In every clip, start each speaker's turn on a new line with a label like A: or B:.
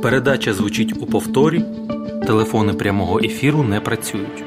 A: Передача звучить у повторі, телефони прямого ефіру не працюють.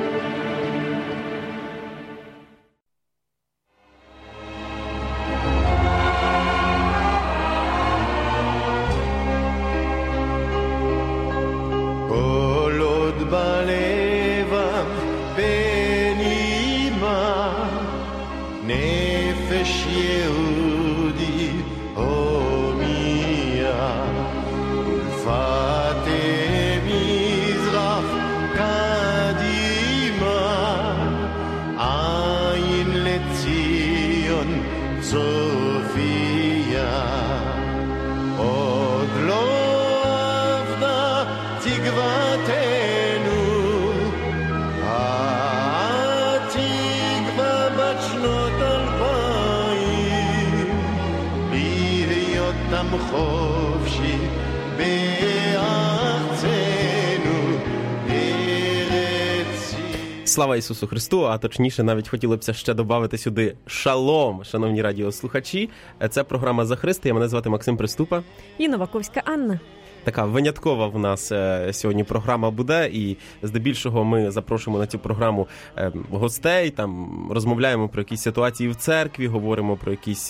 B: Слава Ісусу Христу, а точніше навіть хотілося б ще додати сюди шалом, шановні радіослухачі. Це програма «За Христа», мене звати Максим Приступа.
C: І Новаковська Анна.
B: Така виняткова в нас сьогодні програма буде, і здебільшого ми запрошуємо на цю програму гостей, там розмовляємо про якісь ситуації в церкві, говоримо про якісь,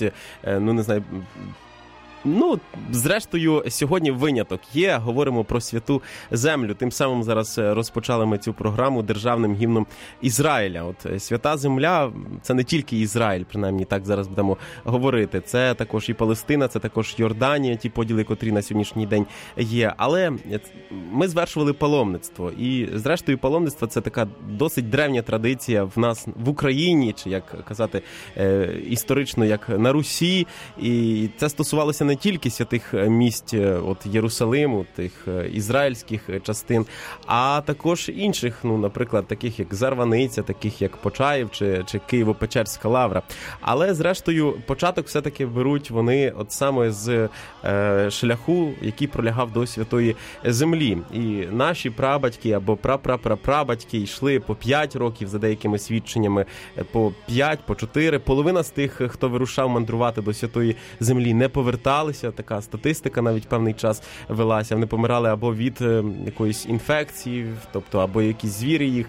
B: зрештою, сьогодні виняток є, говоримо про святу землю. Тим самим зараз розпочали ми цю програму державним гімном Ізраїля. От свята земля – це не тільки Ізраїль, принаймні так зараз будемо говорити. Це також і Палестина, це також Йорданія, ті поділи, котрі на сьогоднішній день є. Але ми звершували паломництво. І, зрештою, паломництво – це така досить древня традиція в нас в Україні, чи, як казати, історично, як на Русі. І це стосувалося не тільки святих місць от Єрусалиму, тих ізраїльських частин, а також інших, наприклад, таких як Зарваниця, таких як Почаїв чи Києво-Печерська лавра. Але, зрештою, початок все-таки беруть вони от саме з шляху, який пролягав до Святої Землі. І наші прабатьки або прапрапрапрабатьки йшли по 5 років, за деякими свідченнями, по 5, по 4. Половина з тих, хто вирушав мандрувати до Святої Землі, не поверталися. Така статистика навіть певний час велася. Вони помирали або від якоїсь інфекції, тобто або якісь звірі їх,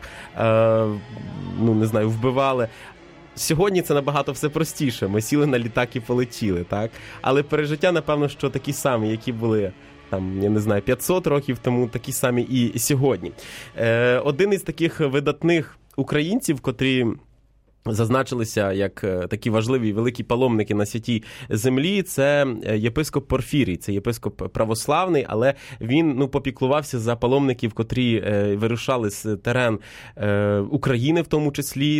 B: вбивали. Сьогодні це набагато все простіше. Ми сіли на літак і полетіли, так? Але пережиття, напевно, що такі самі, які були 500 років тому, такі самі і сьогодні. Один із таких видатних українців, котрі зазначилися як такі важливі великі паломники на святій землі, це єпископ Порфірій, це єпископ православний, але він попіклувався за паломників, котрі вирушали з терен України в тому числі,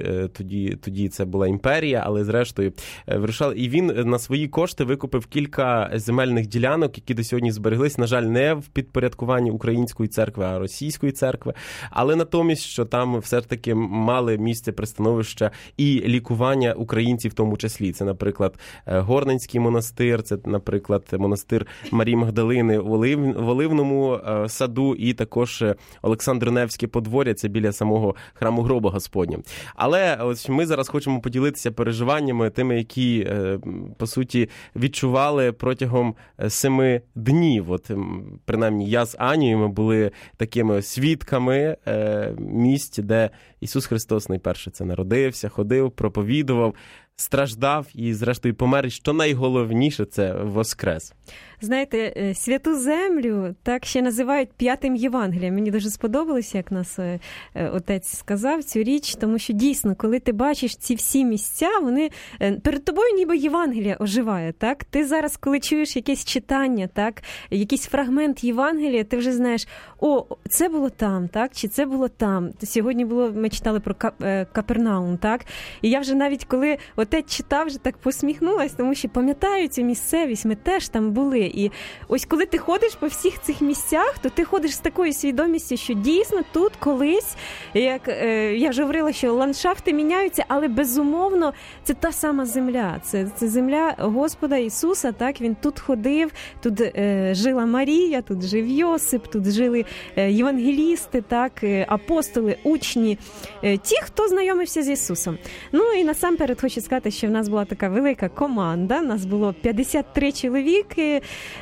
B: тоді це була імперія, але зрештою вирушали. І він на свої кошти викупив кілька земельних ділянок, які до сьогодні збереглись, на жаль, не в підпорядкуванні української церкви, а російської церкви, але натомість, що там все ж таки мали місце пристановище і лікування українців в тому числі. Це, наприклад, Горненський монастир, це, наприклад, монастир Марії Магдалини в Оливному саду і також Олександро-Невське подвор'я, це біля самого храму Гроба Господня. Але ось ми зараз хочемо поділитися переживаннями тими, які, по суті, відчували протягом 7 днів. От, принаймні, я з Анією ми були такими свідками місць, де Ісус Христос найперше це народився, ходив, проповідував, страждав і, зрештою, помер. І що найголовніше – це воскрес.
C: Знаєте, святу землю так ще називають 5-м Євангелієм. Мені дуже сподобалося, як нас отець сказав цю річ, тому що дійсно, коли ти бачиш ці всі місця, вони перед тобою ніби Євангелія оживає, так? Ти зараз, коли чуєш якесь читання, так, якийсь фрагмент Євангелія, ти вже знаєш, це було там, так, чи це було там. Сьогодні ми читали про Капернаум, так? І я вже навіть, коли отець читав, вже так посміхнулась, тому що пам'ятаю цю місцевість, ми теж там були. І ось коли ти ходиш по всіх цих місцях, то ти ходиш з такою свідомістю, що дійсно тут колись, як я вже говорила, що ландшафти міняються, але безумовно це та сама земля. Це земля Господа Ісуса, так, він тут ходив, тут жила Марія, тут жив Йосип, тут жили євангелісти, так, апостоли, учні, ті, хто знайомився з Ісусом. Ну і насамперед хочу сказати, сказати, що в нас була така велика команда, нас було 53 чоловіки,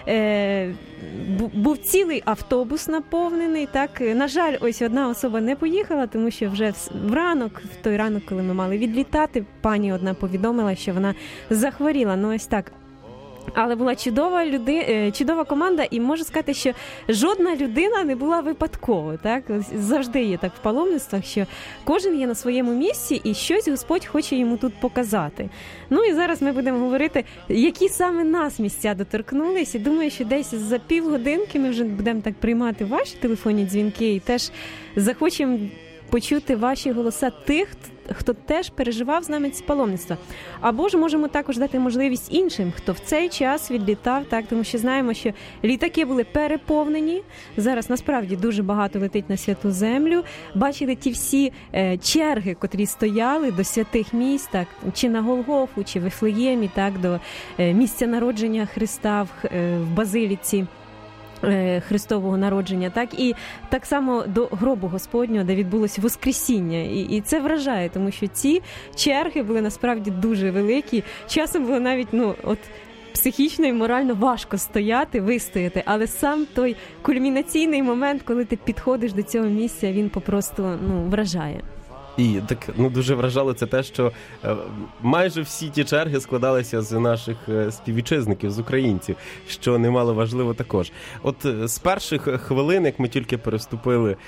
C: був цілий автобус наповнений, так. На жаль, ось одна особа не поїхала, тому що вже в той ранок, коли ми мали відлітати, пані одна повідомила, що вона захворіла, ну ось так. Але була чудова команда, і можу сказати, що жодна людина не була випадково. Так? Завжди є так в паломництвах, що кожен є на своєму місці, і щось Господь хоче йому тут показати. Ну і зараз ми будемо говорити, які саме нас місця доторкнулись. І думаю, що десь за півгодинки ми вже будемо так приймати ваші телефонні дзвінки і теж захочемо почути ваші голоса тих, хто теж переживав з нами ці паломництва. Або ж можемо також дати можливість іншим, хто в цей час відлітав, так, тому що знаємо, що літаки були переповнені. Зараз насправді дуже багато летить на Святу Землю. Бачили ті всі черги, котрі стояли до святих місць, так, чи на Голгофу, чи в Вифлеємі, так, до місця народження Христа в Базиліці Христового народження, так, і так само до гробу Господнього, де відбулося Воскресіння. І це вражає, тому що ці черги були насправді дуже великі. Часом було навіть, психічно і морально важко вистояти, але сам той кульмінаційний момент, коли ти підходиш до цього місця, він попросту, вражає.
B: І так дуже вражало це те, що майже всі ті черги складалися з наших співвітчизників, з українців, що немало важливо також. От з перших хвилин, як ми тільки переступили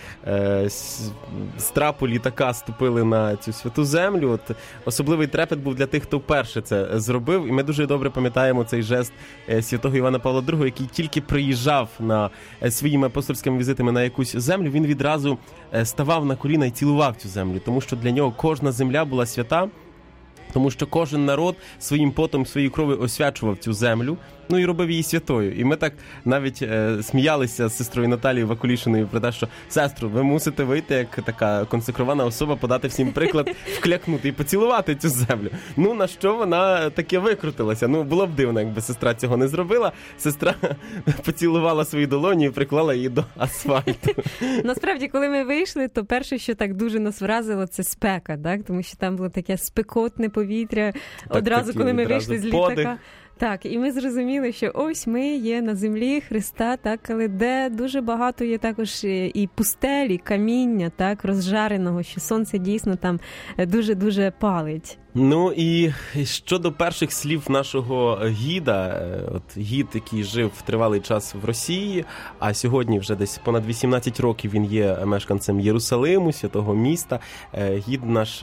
B: з трапу літака, ступили на цю Святу Землю, от особливий трепет був для тих, хто вперше це зробив. І ми дуже добре пам'ятаємо цей жест святого Івана Павла II, який тільки приїжджав на своїми апостольськими візитами на якусь землю, він відразу ставав на коліна і цілував цю землю, тому що для нього кожна земля була свята, тому що кожен народ своїм потом, своєю кров'ю освячував цю землю, і робив її святою. І ми так навіть сміялися з сестрою Наталією Вакулішиною про те, що «Сестру, ви мусите вийти, як така консекрована особа, подати всім приклад, вклякнути і поцілувати цю землю». На що вона таке викрутилася. Було б дивно, якби сестра цього не зробила. Сестра поцілувала свої долоні і приклала її до асфальту.
C: Насправді, коли ми вийшли, то перше, що так дуже нас вразило, це спека, так? Тому що там було таке спекотне повітря. Одразу, коли ми вийшли з літака. Так, і ми зрозуміли, що ось ми є на землі Христа, так, але де дуже багато є також і пустелі, каміння, так, розжареного, що сонце дійсно там дуже-дуже палить.
B: І щодо перших слів нашого гіда, гід, який жив тривалий час в Росії, а сьогодні вже десь понад 18 років він є мешканцем Єрусалиму, святого міста. Гід наш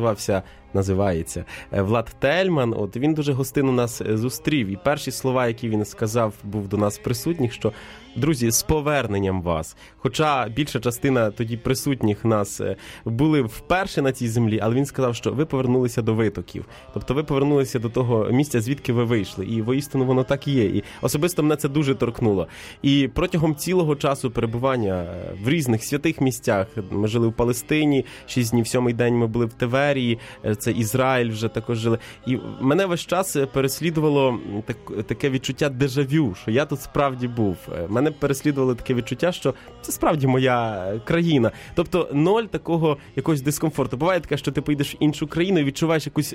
B: називається Влад Тельман. Він дуже гостинно нас зустрів. І перші слова, які він сказав, був до нас присутніх, що «Друзі, з поверненням вас». Хоча більша частина тоді присутніх нас були вперше на цій землі, але він сказав, що ви повернулися до витоків. Тобто ви повернулися до того місця, звідки ви вийшли. І воістину воно так і є. І особисто мене це дуже торкнуло. І протягом цілого часу перебування в різних святих місцях, ми жили в Палестині, 6 днів, 7-й день ми були в Теверії, це Ізраїль вже також жили. І мене весь час переслідувало таке відчуття дежавю, що я тут справді був. Мене переслідувало таке відчуття, що це справді моя країна. Тобто ноль такого якогось дискомфорту. Буває таке, що ти поїдеш в іншу країну і відчуваєш якусь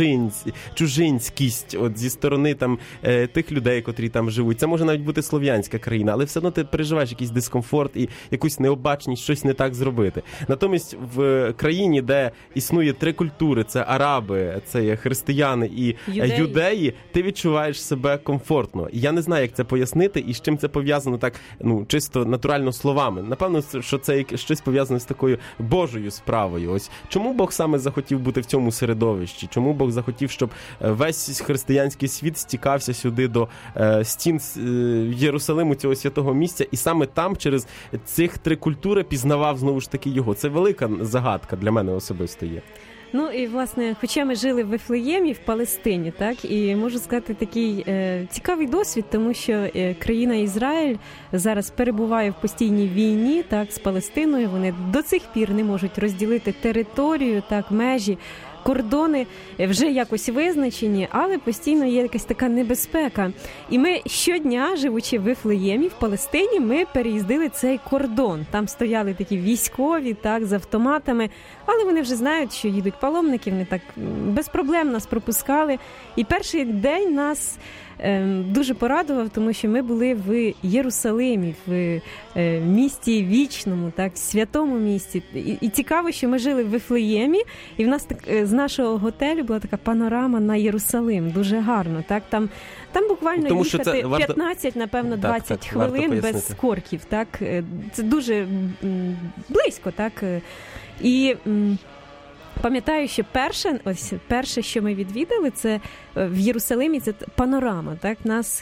B: чужинськість зі сторони там тих людей, котрі там живуть. Це може навіть бути слов'янська країна, але все одно ти переживаєш якийсь дискомфорт і якусь необачність, щось не так зробити. Натомість в країні, де існує 3 культури, це араби, це є християни і юдеї, ти відчуваєш себе комфортно. І я не знаю, як це пояснити і з чим це пов'язано так, чисто натурально словами. Напевно, що це щось пов'язане з такою Божою справою. Ось чому Бог саме захотів бути в цьому середовищі? Чому Бог захотів, щоб весь християнський світ стікався сюди до стін Єрусалиму, цього святого місця, і саме там через цих 3 культури пізнавав знову ж таки його? Це велика загадка для мене особисто є.
C: І, власне, хоча ми жили в Вифлеємі, в Палестині, так, і можу сказати, такий цікавий досвід, тому що країна Ізраїль зараз перебуває в постійній війні, так, з Палестиною. Вони до цих пір не можуть розділити територію, так, межі. кордони вже якось визначені, але постійно є якась така небезпека. І ми щодня, живучи в Вифлеємі, в Палестині, ми переїздили цей кордон. Там стояли такі військові, так, з автоматами, але вони вже знають, що їдуть паломники, вони так без проблем нас пропускали. І перший день нас дуже порадував, тому що ми були в Єрусалимі, в місті вічному, так, святому місті. І цікаво, що ми жили в Вифлеємі, і в нас з нашого готелю була така панорама на Єрусалим. Дуже гарно, так, там буквально тому, їхати 15, напевно, 20 хвилин без скорків, так. Це дуже близько, так. І пам'ятаю, що перше, що ми відвідали, це в Єрусалимі, це панорама. Так?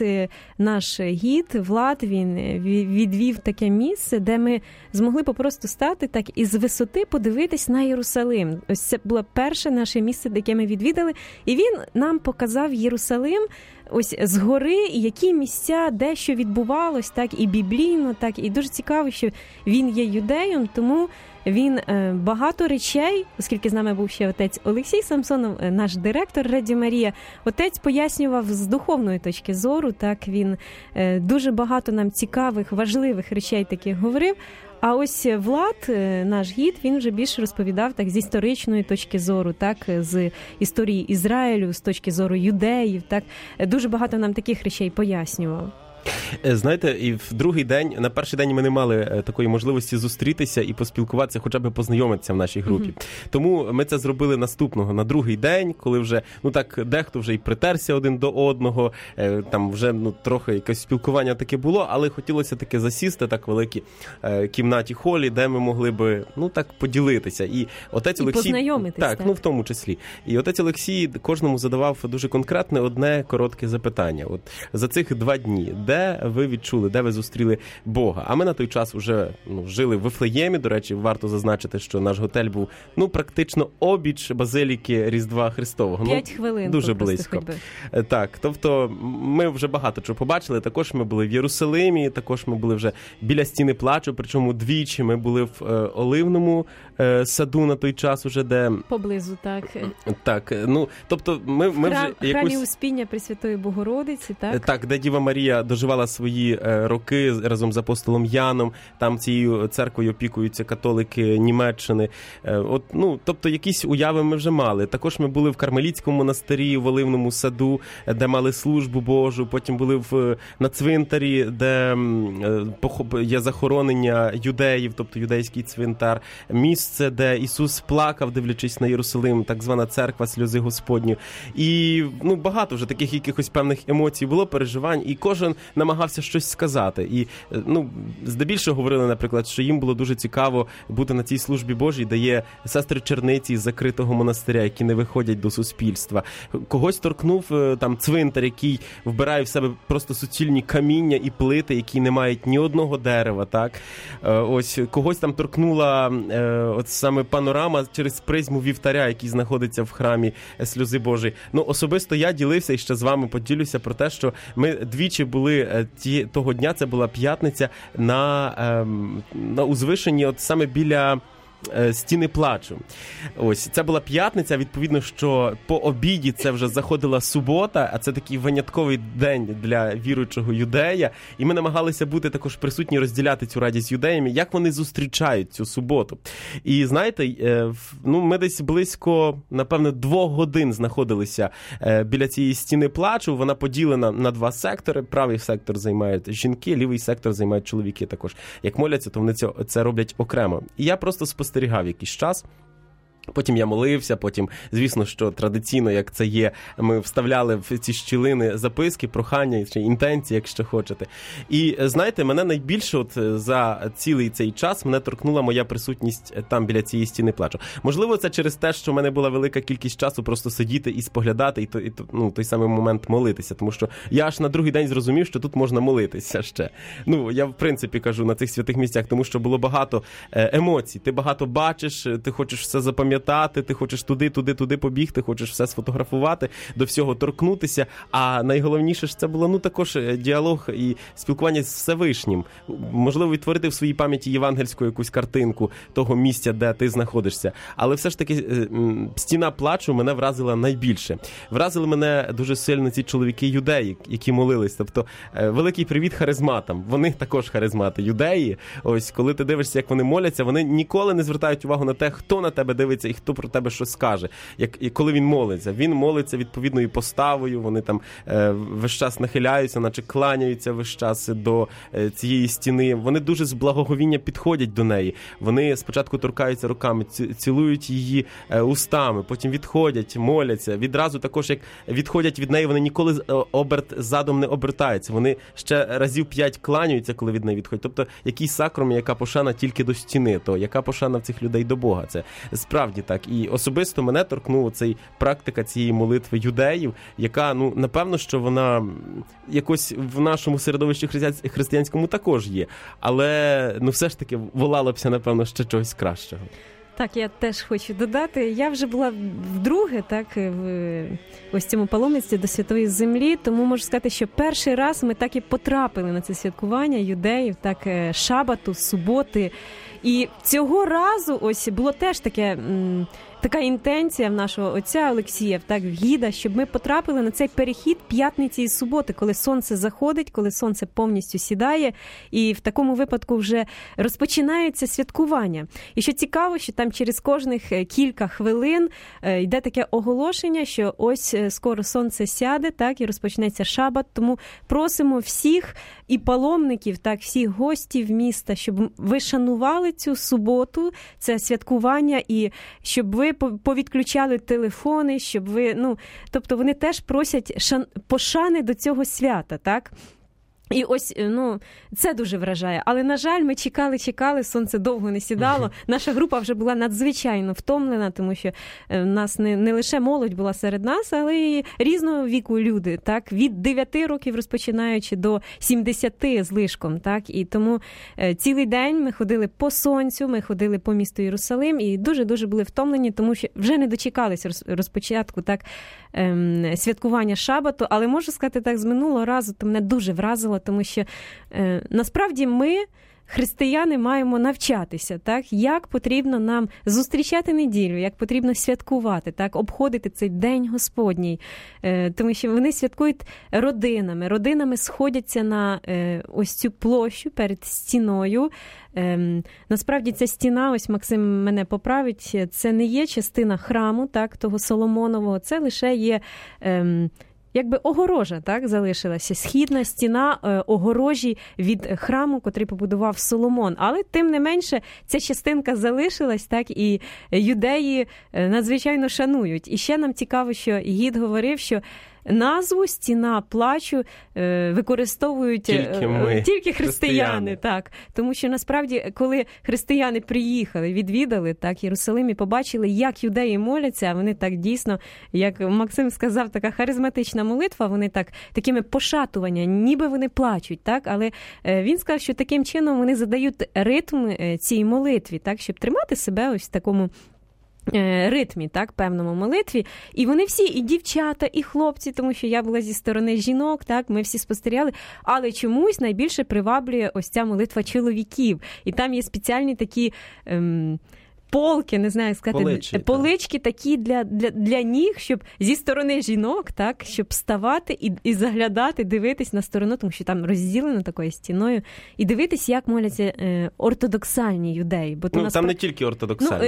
C: Наш гід Влад, він відвів таке місце, де ми змогли попросту стати так і з висоти подивитись на Єрусалим. Ось це було перше наше місце, яке ми відвідали. І він нам показав Єрусалим ось згори, і які місця, де що відбувалось, так, і біблійно, так, і дуже цікаво, що він є юдеєм, тому він багато речей, оскільки з нами був ще отець Олексій Самсонов, наш директор Радіо Марія, отець пояснював з духовної точки зору, так, він дуже багато нам цікавих, важливих речей таких говорив. А ось Влад, наш гід, він вже більше розповідав так з історичної точки зору, так, з історії Ізраїлю, з точки зору юдеїв, так, дуже багато нам таких речей пояснював.
B: Знаєте, і в другий день, на перший день ми не мали такої можливості зустрітися і поспілкуватися, хоча б познайомитися в нашій групі. Тому ми це зробили наступного, на другий день, коли вже, так, дехто вже і притерся один до одного, там вже, трохи якесь спілкування таке було, але хотілося таке засісти, так, в великій кімнаті холі, де ми могли би, так, поділитися. І отець Олексій...
C: познайомитися.
B: Так, в тому числі. І отець Олексій кожному задавав дуже конкретне одне коротке запитання. От за цих 2 дні, де ви відчули, де ви зустріли Бога? А ми на той час вже жили в Вифлеємі. До речі, варто зазначити, що наш готель був практично обіч базиліки Різдва Христового.
C: 5 хвилин.
B: Дуже близько. Так, тобто ми вже багато чого побачили. Також ми були в Єрусалимі, також ми були вже біля стіни плачу, причому двічі ми були в Оливному саду на той час уже, де...
C: Поблизу, так.
B: Так, тобто ми вже якусь...
C: Храмі Успіння Пресвятої Богородиці, так?
B: Так, де Діва Марія доживала свої роки разом з апостолом Яном, там цією церквою опікуються католики Німеччини. Тобто якісь уяви ми вже мали. Також ми були в Кармелітському монастирі, в Оливному саду, де мали службу Божу, потім були на цвинтарі, де є захоронення юдеїв, тобто юдейський цвинтар, місце, де Ісус плакав, дивлячись на Єрусалим, так звана церква сльози Господні. І багато вже таких якихось певних емоцій було, переживань, і кожен намагався щось сказати. І, здебільшого говорили, наприклад, що їм було дуже цікаво бути на цій службі Божій, де є сестри черниці з закритого монастиря, які не виходять до суспільства. Когось торкнув там цвинтар, який вбирає в себе просто суцільні каміння і плити, які не мають ні одного дерева, так? Ось когось там торкнула от саме панорама через призму вівтаря, який знаходиться в храмі сльози Божої. Особисто я ділився і ще з вами поділюся про те, що ми двічі були того дня, це була п'ятниця, на узвишенні от саме біля стіни плачу. Ось, це була п'ятниця, відповідно, що по обіді це вже заходила субота, а це такий винятковий день для віруючого юдея, і ми намагалися бути також присутні, розділяти цю радість з юдеями, як вони зустрічають цю суботу. І знаєте, ми десь близько, напевно, 2 годин знаходилися біля цієї стіни плачу, вона поділена на 2 сектори, правий сектор займають жінки, лівий сектор займають чоловіки також. Як моляться, то вони це роблять окремо. І я просто спостерігав якийсь час. Потім я молився, потім, звісно, що традиційно, як це є, ми вставляли в ці щілини записки, прохання чи інтенції, якщо хочете. І, знаєте, мене найбільше за цілий цей час мене торкнула моя присутність там біля цієї стіни плачу. Можливо, це через те, що в мене була велика кількість часу просто сидіти і споглядати, і той самий момент молитися, тому що я аж на другий день зрозумів, що тут можна молитися ще. Я, в принципі, кажу на цих святих місцях, тому що було багато емоцій. Ти багато бачиш, ти хочеш все запам'ятати, запам'ятати, ти хочеш туди побігти, хочеш все сфотографувати, до всього торкнутися, а найголовніше ж це було, також діалог і спілкування з Всевишнім. Можливо, відтворити в своїй пам'яті євангельську якусь картинку того місця, де ти знаходишся. Але все ж таки стіна плачу мене вразила найбільше. Вразили мене дуже сильно ці чоловіки-юдеї, які молились. Тобто, великий привіт харизматам. Вони також харизмати. Юдеї, ось, коли ти дивишся, як вони моляться, вони ніколи не звертають увагу на те, хто на тебе дивиться і хто про тебе щось скаже. І коли він молиться відповідною поставою, вони там весь час нахиляються, наче кланяються весь час до цієї стіни. Вони дуже з благоговіння підходять до неї. Вони спочатку торкаються руками, цілують її устами, потім відходять, моляться. Відразу також, як відходять від неї, вони ніколи задом не обертаються. Вони ще разів 5 кланяються, коли від неї відходять. Тобто, який сакрум, яка пошана тільки до стіни, то яка пошана в цих людей до Бога. Це справді так. І особисто мене торкнула практика цієї молитви юдеїв, яка, напевно, що вона якось в нашому середовищі християнському також є. Але, все ж таки, волалося, напевно, ще чогось кращого.
C: Так, я теж хочу додати. Я вже була вдруге, так, в ось цьому паломництві до Святої Землі, тому можу сказати, що перший раз ми так і потрапили на це святкування юдеїв, так, шабату, суботи. І цього разу ось було теж така інтенція в нашого отця Олексія, так, в гіда, щоб ми потрапили на цей перехід п'ятниці і суботи, коли сонце заходить, коли сонце повністю сідає, і в такому випадку вже розпочинається святкування. І що цікаво, що там через кожних кілька хвилин йде таке оголошення, що ось скоро сонце сяде, так, і розпочнеться шабат, тому просимо всіх і паломників, так, всіх гостів міста, щоб ви шанували цю суботу, це святкування, і щоб ви повідключали телефони, щоб ви, тобто вони теж просять пошани до цього свята, так? І ось, це дуже вражає. Але, на жаль, ми чекали, сонце довго не сідало. Наша група вже була надзвичайно втомлена, тому що в нас не лише молодь була серед нас, але й різного віку люди, так, від 9 років розпочинаючи до 70 з лишком, так, і тому цілий день ми ходили по сонцю, ми ходили по місту Єрусалим і дуже-дуже були втомлені, тому що вже не дочекалися розпочатку, так, святкування шабату, але можу сказати так, з минулого разу, то мене дуже вразило, тому що насправді ми, християни, маємо навчатися, так, як потрібно нам зустрічати неділю, як потрібно святкувати, так, обходити цей День Господній, тому що вони святкують родинами сходяться на ось цю площу перед стіною. Насправді ця стіна, ось Максим мене поправить, це не є частина храму, так, того Соломонового, це лише є якби огорожа, так, залишилася, східна стіна огорожі від храму, котрий побудував Соломон. Але тим не менше ця частинка залишилась, так, і юдеї надзвичайно шанують. І ще нам цікаво, що гід говорив, що назву «Стіна плачу» використовують тільки християни. Так. Тому що насправді, коли християни приїхали, відвідали, так, Єрусалим і побачили, як юдеї моляться, вони так дійсно, як Максим сказав, така харизматична молитва, вони такими пошатуваннями, ніби вони плачуть, так, але він сказав, що таким чином вони задають ритм цій молитві, так, щоб тримати себе ось в такому ритмі, так, певному молитві. І вони всі, і дівчата, і хлопці, тому що я була зі сторони жінок, так, ми всі спостерігали, але чомусь найбільше приваблює ось ця молитва чоловіків. І там є спеціальні такі полки, не знаю, як сказати, полички такі для ніг, щоб зі сторони жінок, так, щоб ставати і заглядати, дивитись на сторону, тому що там розділено такою стіною, і дивитись, як моляться ортодоксальні юдеї. Бо
B: там не тільки ортодоксальні.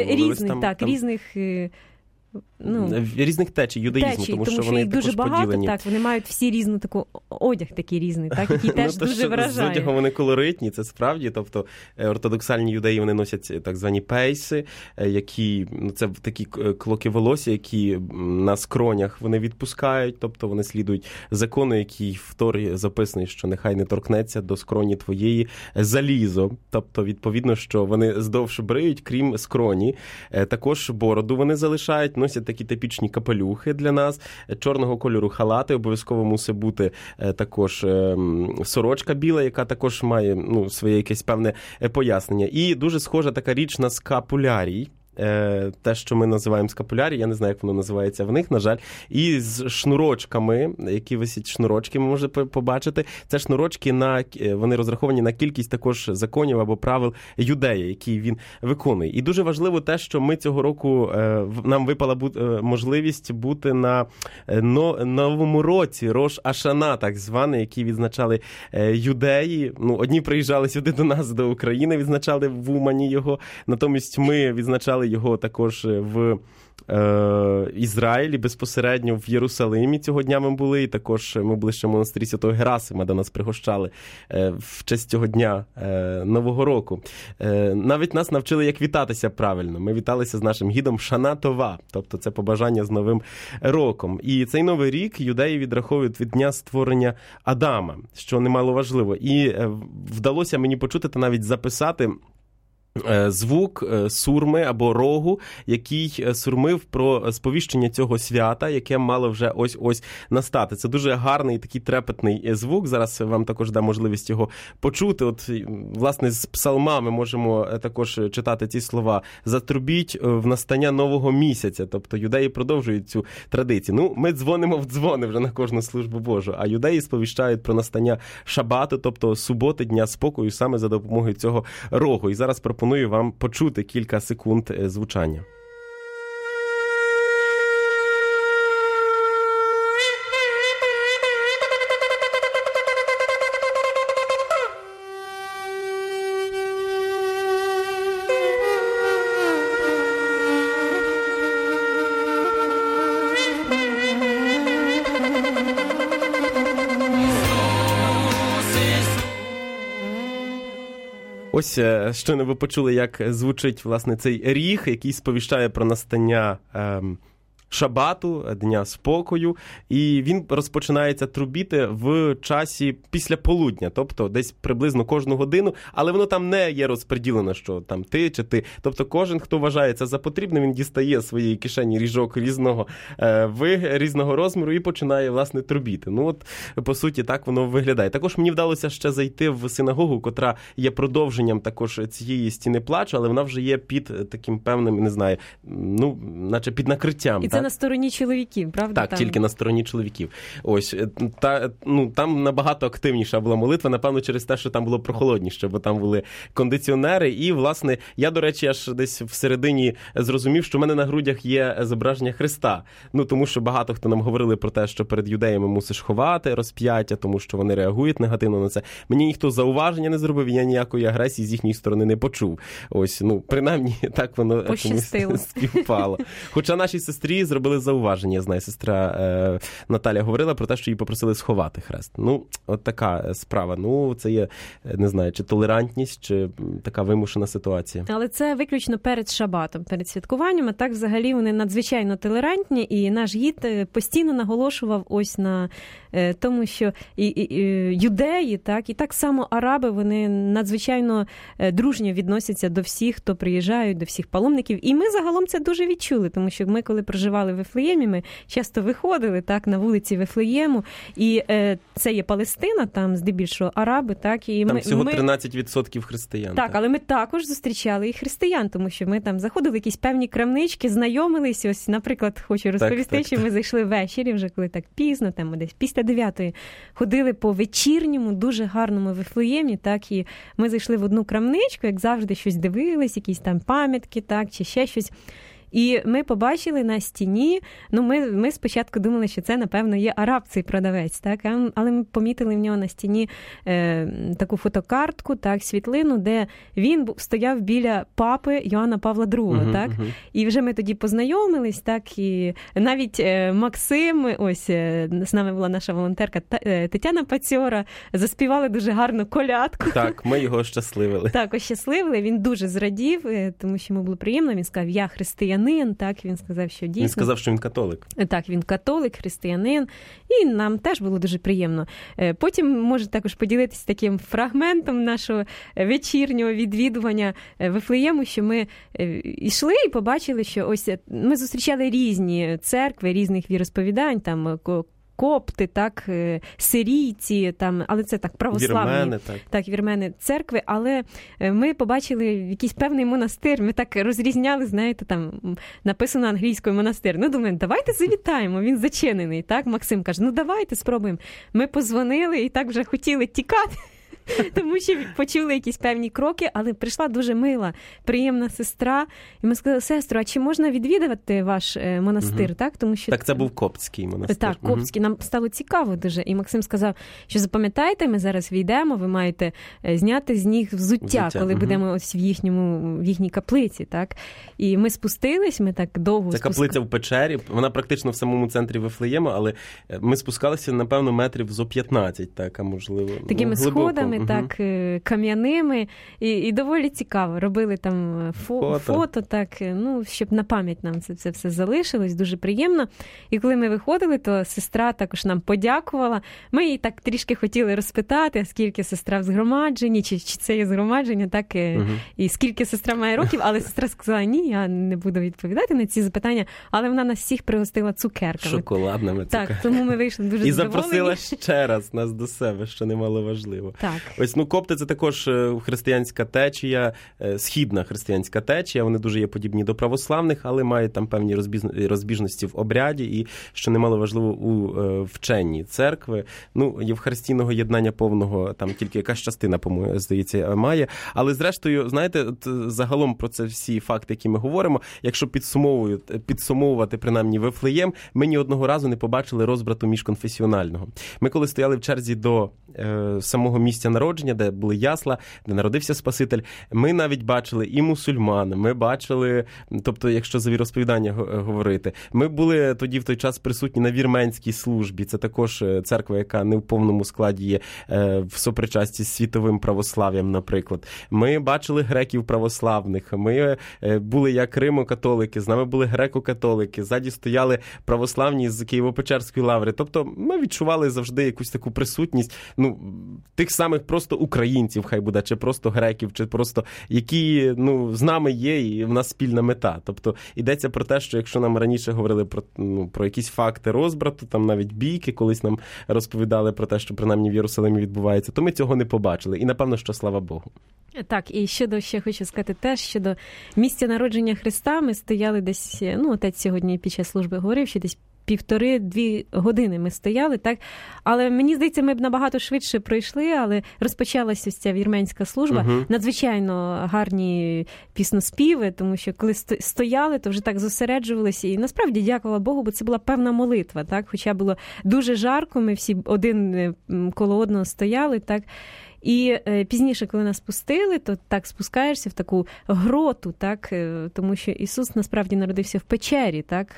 B: Різних течій юдаїзму, тому що вони також
C: дуже багато,
B: поділені.
C: Так, вони мають всі різну таку одяг такий різний, так, який теж дуже вражає.
B: З одягом вони колоритні, це справді, тобто ортодоксальні юдеї, вони носять так звані пейси, які, це такі клоки волосся, які на скронях вони відпускають, тобто вони слідують закону, який в Торі записаний, що нехай не торкнеться до скроні твоєї залізо, тобто відповідно, що вони здовж бриють, крім скроні. Також бороду вони залишають, носять такі типічні капелюхи для нас, чорного кольору халати, обов'язково мусить бути також сорочка біла, яка також має своє якесь певне пояснення. І дуже схожа така річ на скапулярій. те, що ми називаємо скапулярі, я не знаю, як воно називається в них, на жаль, і з шнурочками, які висять шнурочки, ви можете побачити. Це шнурочки, вони розраховані на кількість також законів або правил юдея, які він виконує. І дуже важливо те, що ми цього року, нам випала можливість бути на новому році, Рош Ашана, так званий, який відзначали юдеї. Одні приїжджали сюди до нас, до України, відзначали в Умані його, натомість ми відзначали його також в Ізраїлі, безпосередньо в Єрусалимі цього дня ми були, і також ми були ще в монастирі Святого Герасима, де нас пригощали в честь цього дня Нового року. Навіть нас навчили, як вітатися правильно. Ми віталися з нашим гідом Шана Това, тобто це побажання з Новим роком. І цей Новий рік юдеї відраховують від дня створення Адама, що немало важливо. І вдалося мені почути та навіть записати звук сурми або рогу, який сурмив про сповіщення цього свята, яке мало вже ось-ось настати. Це дуже гарний такий трепетний звук. Зараз вам також дам можливість його почути. От, власне, з псалма ми можемо також читати ці слова. «Затрубіть в настання нового місяця». Тобто юдеї продовжують цю традицію. Ми дзвонимо в дзвони вже на кожну службу Божу, а юдеї сповіщають про настання шабату, тобто суботи, дня спокою, саме за допомогою цього рогу. І зараз пропоную вам почути кілька секунд звучання. Ось, щойно ви почули, як звучить, власне, цей ріг, який сповіщає про настання шабату, дня спокою, і він розпочинається трубіти в часі після полудня, тобто десь приблизно кожну годину, але воно там не є розподілено, що там ти чи ти. Тобто кожен, хто вважає це за потрібне, він дістає з своєї кишені ріжок різного розміру і починає, власне, трубіти. По суті, так воно виглядає. Також мені вдалося ще зайти в синагогу, котра є продовженням також цієї стіни плачу, але вона вже є під таким певним, не знаю, наче під накриттям.
C: І це на стороні чоловіків, правда?
B: Так, тільки на стороні чоловіків. Ось, там набагато активніша була молитва, напевно, через те, що там було прохолодніше, бо там були кондиціонери. І, власне, я, до речі, аж десь всередині зрозумів, що в мене на грудях є зображення Христа. Тому що багато хто нам говорили про те, що перед юдеями мусиш ховати розп'яття, тому що вони реагують негативно на це. Мені ніхто зауваження не зробив, і я ніякої агресії з їхньої сторони не почув. Ось, принаймні, так воно співпало. Хоча нашій сестрі зробили зауваження. Я знаю, сестра Наталя говорила про те, що її попросили сховати хрест. От така справа. Це є, не знаю, чи толерантність, чи така вимушена ситуація. Але це виключно перед шабатом, перед святкуванням. А так, взагалі, вони надзвичайно толерантні, і наш гід постійно наголошував ось на тому, що і юдеї, так, і так само араби, вони надзвичайно дружньо відносяться до всіх, хто приїжджають, до всіх паломників. І ми загалом це дуже відчули, тому що ми, коли проживали в Вифлеємі, ми часто виходили, так, на вулиці Вифлеєму, і це є Палестина, там здебільшого араби, так, і там всього 13% християн.
C: Так, але ми також зустрічали і християн, тому що ми там заходили в якісь певні крамнички, знайомились, ось, наприклад, хочу розповісти, що ми зайшли ввечері, вже коли так пізно, там десь після 9-ї, ходили по вечірньому, дуже гарному Вифлеємі, так, і ми зайшли в одну крамничку, як завжди, щось дивились, якісь там пам'ятки, так, чи ще щось. І ми побачили на стіні, ми спочатку думали, що це, напевно, є араб цей продавець, так? Але ми помітили в нього на стіні таку фотокартку, так, світлину, де він стояв біля папи Йоанна Павла II, так? І вже ми тоді познайомились, так, і навіть Максим, ось з нами була наша волонтерка Тетяна Пацьора, заспівали дуже гарну колядку.
B: Так, ми його щасливили.
C: Так, ощасливили, він дуже зрадів, тому що йому було приємно, він сказав, я християнин, так, він сказав, що дійсно...
B: Він сказав, що він католик.
C: Так, він католик, християнин, і нам теж було дуже приємно. Потім можу також поділитися таким фрагментом нашого вечірнього відвідування Вифлеєму, що ми йшли і побачили, що ось ми зустрічали різні церкви, різних віросповідань, там копти, так, сирійці, там, але це так, православні.
B: Вірмени,
C: так, вірмени церкви, але ми побачили якийсь певний монастир, ми так розрізняли, знаєте, там написано англійською монастир. Ну, думаємо, давайте завітаємо, він зачинений, так, Максим каже, ну давайте спробуємо. Ми позвонили і так вже хотіли тікати, тому що почули якісь певні кроки, але прийшла дуже мила, приємна сестра, і ми сказали, сестру, а чи можна відвідувати ваш монастир, так? Тому що...
B: Так, це був коптський монастир.
C: Так, коптський. Нам стало цікаво дуже, і Максим сказав, що запам'ятайте, ми зараз війдемо, ви маєте зняти з них взуття, коли будемо ось в їхній каплиці, так? І ми спустились, ми так довго
B: Це каплиця в печері, вона практично в самому центрі Вифлеєма, але ми спускалися, напевно, метрів зо 15, так, а можливо,
C: такими сходами, так, кам'яними, і доволі цікаво. Робили там фото, так, ну, щоб на пам'ять нам це все залишилось, дуже приємно. І коли ми виходили, то сестра також нам подякувала. Ми її так трішки хотіли розпитати, скільки сестра в згромадженні, чи це є згромадження, так, і скільки сестра має років, але сестра сказала, ні, я не буду відповідати на ці запитання, але вона нас всіх пригостила цукерками.
B: Шоколадними цукерками.
C: Так, тому ми вийшли дуже задоволені.
B: І запросила ще раз нас до себе, що немало важливо.
C: Так.
B: Ось, ну, копти – це також християнська течія, східна християнська течія, вони дуже є подібні до православних, але мають там певні розбіжності в обряді і, що немало важливо, у вченні церкви. Ну, євхаристійного єднання повного там тільки якась частина, по-моєму, здається, має. Але, зрештою, знаєте, загалом про це всі факти, які ми говоримо, якщо підсумовувати, принаймні, Вифлеєм, ми ні одного разу не побачили розбрату міжконфесіонального. Ми коли стояли в черзі до самого місця народження, де були ясла, де народився Спаситель, ми навіть бачили і мусульман, ми бачили, тобто, якщо за віросповідання говорити, ми були тоді в той час присутні на вірменській службі, це також церква, яка не в повному складі є в сопричасті з світовим православ'ям, наприклад. Ми бачили греків православних, ми були як римо-католики, з нами були греко-католики, ззаді стояли православні з Києво-Печерської лаври, тобто ми відчували завжди якусь таку присутність, ну, тих самих просто українців, хай буде, чи просто греків, чи просто які, ну, з нами є, і в нас спільна мета. Тобто йдеться про те, що якщо нам раніше говорили про якісь факти розбрату, там навіть бійки, колись нам розповідали про те, що принаймні в Єрусалимі відбувається, то ми цього не побачили. І напевно, що слава Богу.
C: Так, і ще хочу сказати теж, щодо місця народження Христа, ми стояли десь, ну, отець сьогодні під час служби говорив, що десь 1,5-2 години ми стояли, так? Але мені здається, ми б набагато швидше пройшли, але розпочалася ця вірменська служба. Надзвичайно гарні пісноспіви, тому що коли стояли, то вже так зосереджувалися. І насправді, дякувала Богу, бо це була певна молитва, так? Хоча було дуже жарко, ми всі один коло одного стояли, так? І пізніше, коли нас пустили, то так спускаєшся в таку гроту, так, тому що Ісус насправді народився в печері, так,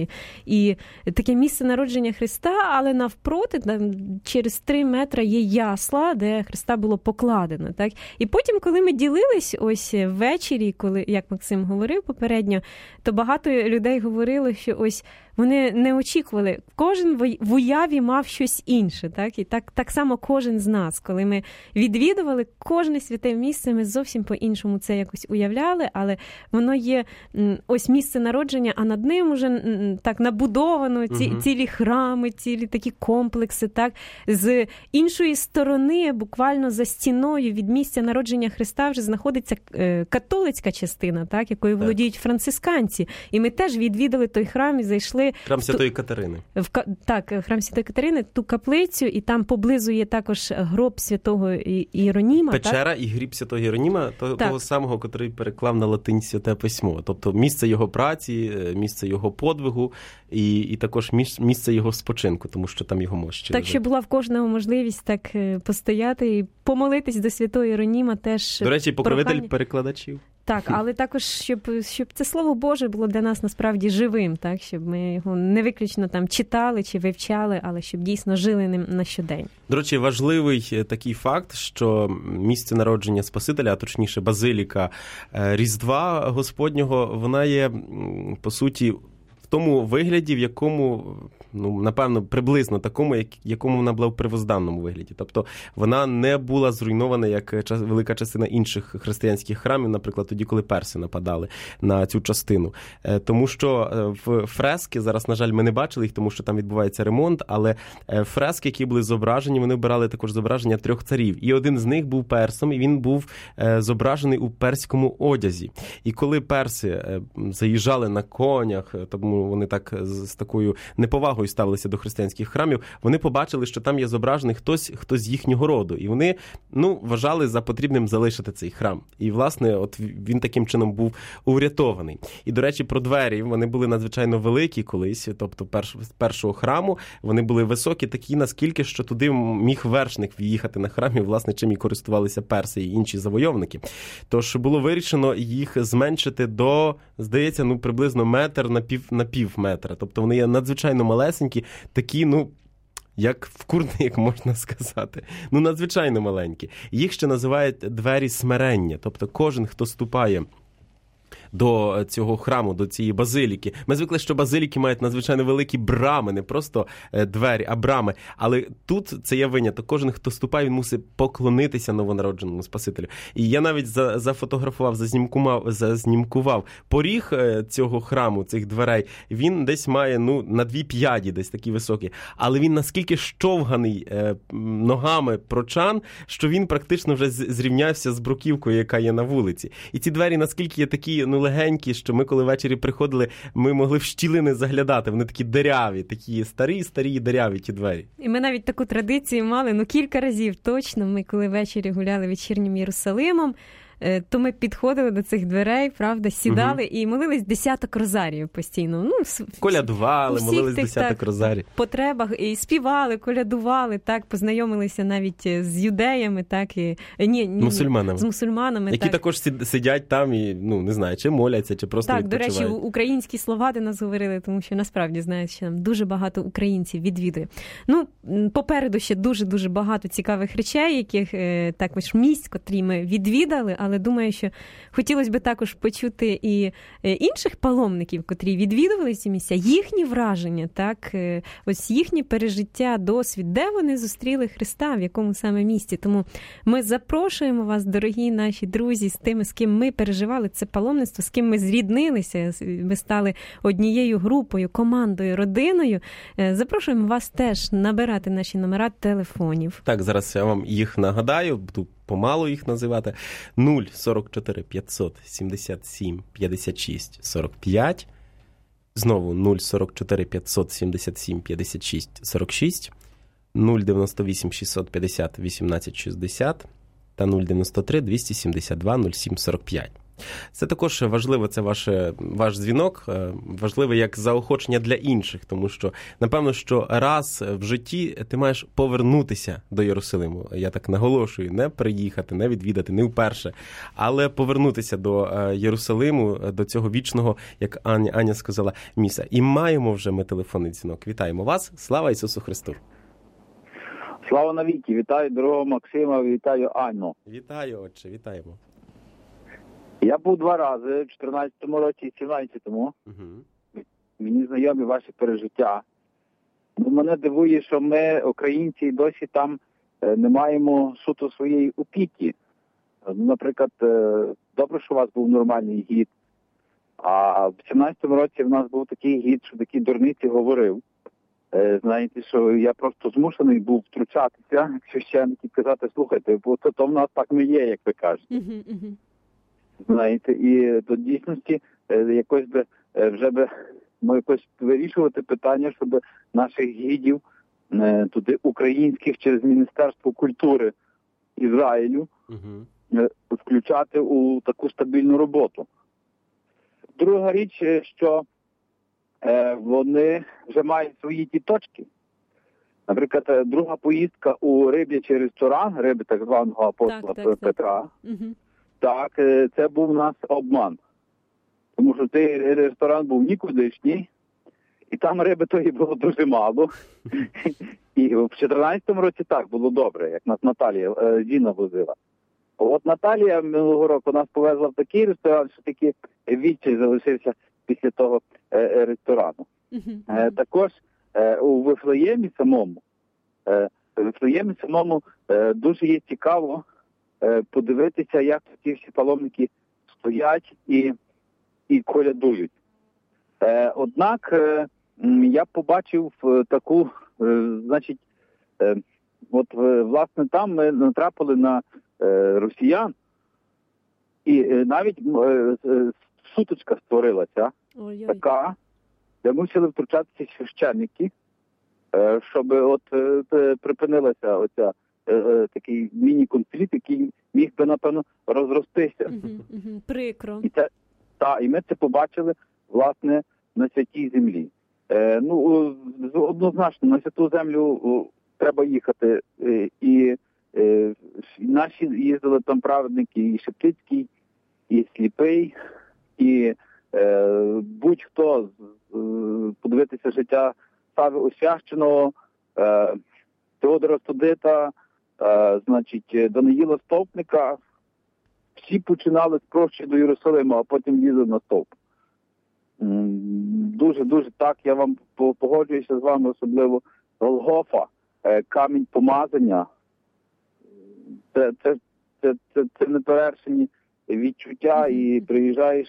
C: і таке місце народження Христа, але навпроти, там, через 3 метри є ясла, де Христа було покладено, так. І потім, коли ми ділились ось ввечері, коли, як Максим говорив попередньо, то багато людей говорило, що ось вони не очікували. Кожен в уяві мав щось інше, так? І так само кожен з нас, коли ми відвідували кожне святе місце, ми зовсім по-іншому це якось уявляли, але воно є ось місце народження, а над ним уже так набудовано цілі храми, цілі такі комплекси, так? З іншої сторони, буквально за стіною від місця народження Христа вже знаходиться католицька частина, так? Якою володіють францисканці. І ми теж відвідали той храм і зайшли
B: Храм Святої Катерини.
C: Так, храм Святої Катерини, ту каплицю, і там поблизу є також гроб Святого Іероніма.
B: Печера, так? І гріб Святого Іероніма, того самого, котрий переклав на латинь Святе Письмо. Тобто місце його праці, місце його подвигу і також місце його спочинку, тому що там його мощі.
C: Так, що була в кожного можливість так постояти і помолитись до Святого Іероніма теж.
B: До речі, покровитель перекладачів.
C: Так, але також, щоб це Слово Боже було для нас насправді живим, так, щоб ми його не виключно там читали чи вивчали, але щоб дійсно жили ним на щодень.
B: До речі, важливий такий факт, що місце народження Спасителя, а точніше базиліка Різдва Господнього, вона є, по суті, тому вигляді, в якому, ну, напевно, приблизно такому, якому вона була в первозданному вигляді. Тобто вона не була зруйнована, як велика частина інших християнських храмів, наприклад, тоді, коли перси нападали на цю частину. Тому що в фрески, зараз, на жаль, ми не бачили їх, тому що там відбувається ремонт, але фрески, які були зображені, вони вбирали також зображення 3 царів. І один з них був персом, і він був зображений у перському одязі. І коли перси заїжджали на конях, тому вони так з такою неповагою ставилися до християнських храмів, вони побачили, що там є зображений хтось з їхнього роду. І вони, вважали за потрібним залишити цей храм. І, власне, от він таким чином був урятований. І, до речі, про двері, вони були надзвичайно великі колись, тобто першого храму, вони були високі, такі, наскільки, що туди міг вершник в'їхати на храм, і, власне, чим і користувалися перси і інші завойовники. Тож було вирішено їх зменшити до, здається, приблизно метр на пів метра. Тобто вони є надзвичайно малесенькі, такі, як в курник, можна сказати. Надзвичайно маленькі. Їх ще називають двері смирення. Тобто кожен, хто ступає до цього храму, до цієї базиліки. Ми звикли, що базиліки мають надзвичайно великі брами, не просто двері, а брами. Але тут це є виняток. Кожен, хто ступає, він мусить поклонитися новонародженому Спасителю. І я навіть зафотографував, зазнімкував поріг цього храму, цих дверей. Він десь має, на 2 п'яді, десь такі високі. Але він наскільки щовганий ногами прочан, що він практично вже зрівнявся з бруківкою, яка є на вулиці. І ці двері наскільки є такі, легенькі, що ми, коли ввечері приходили, ми могли в щілини заглядати. Вони такі диряві, такі старі диряві ті двері. І
C: ми навіть таку традицію мали, кілька разів точно. Ми, коли ввечері гуляли вечірнім Єрусалимом, то ми підходили до цих дверей, правда, сідали і молились 10 розаріїв постійно.
B: Колядували, молились 10 розаріїв.
C: Потребах, і співали, колядували, так, познайомилися навіть з юдеями, так, і
B: мусульманами.
C: З мусульманами,
B: які також сидять там і, не знаю, чи моляться, чи просто відпочивають.
C: Так, до речі, українські слова до нас говорили, тому що насправді, знаєш, що нам дуже багато українців відвідує. Попереду ще дуже-дуже багато цікавих речей, яких також місць, котрі ми відвідали, але думаю, що хотілося б також почути і інших паломників, котрі відвідували ці місця, їхні враження, так, ось їхні пережиття, досвід, де вони зустріли Христа, в якому саме місці. Тому ми запрошуємо вас, дорогі наші друзі, з тими, з ким ми переживали це паломництво, з ким ми зріднилися, ми стали однією групою, командою, родиною. Запрошуємо вас теж набирати наші номера телефонів.
B: Так, зараз я вам їх нагадаю, буду помалу їх називати. 044 577 56 45. Знову 044 577 56 46. 098 650 18 60 та 093 272 07 45. Це також важливо, це ваш дзвінок, важливо як заохочення для інших, тому що, напевно, що раз в житті ти маєш повернутися до Єрусалиму. Я так наголошую, не приїхати, не відвідати, не вперше, але повернутися до Єрусалиму, до цього вічного, як Аня сказала, місця. І маємо вже ми телефонний дзвінок. Вітаємо вас. Слава Ісусу Христу!
D: Слава навіки! Вітаю дорогого Максима, вітаю Анну.
B: Вітаю, отче, вітаємо.
D: Я був 2 рази, в 14-му році і 17-му. Мені знайомі ваші пережиття. Мене дивує, що ми, українці, досі там не маємо суто своєї опіки. Наприклад, добре, що у вас був нормальний гід. А в 17-му році в нас був такий гід, що такі дурниці говорив. Знаєте, що я просто змушений був втручатися, як священник, і казати, слухайте, бо то в нас так не є, як ви кажете. Знаєте, і до дійсності якось би вже би якось вирішувати питання, щоб наших гідів туди українських через Міністерство культури Ізраїлю включати у таку стабільну роботу. Друга річ, що вони вже мають свої ті точки. Наприклад, друга поїздка у риб'ячий ресторан, риби так званого апостола Петра, так, це був у нас обман. Тому що цей ресторан був нікудишній, і там риби тої було дуже мало. І в 14-му році так було добре, як нас Наталія Зіна возила. От Наталія минулого року нас повезла в такий ресторан, що таки відчай залишився після того ресторану. Також у Вифлеємі самому дуже є цікаво подивитися, як ці всі паломники стоять і колядують. Однак я побачив таку, власне, там ми натрапили на росіян, і навіть сутичка створилася, така, де мусили втручатися священники, щоб припинилася такий міні-конфлікт, який міг би, напевно, розростися.
C: Прикро.
D: І ми це побачили, власне, на Святій Землі. Однозначно, на Святу Землю треба їхати. І наші їздили там праведники, і Шептицький, і Сліпий, і будь-хто подивитися життя Сави Освященого, Теодора Студита, Даниїла Стовпника. Всі починали з прощі до Єрусалима, а потім лізли на стовп. Дуже так, я вам погоджуюся з вами, особливо Голгофа, камінь помазання. Це неперевершені відчуття, і приїжджаєш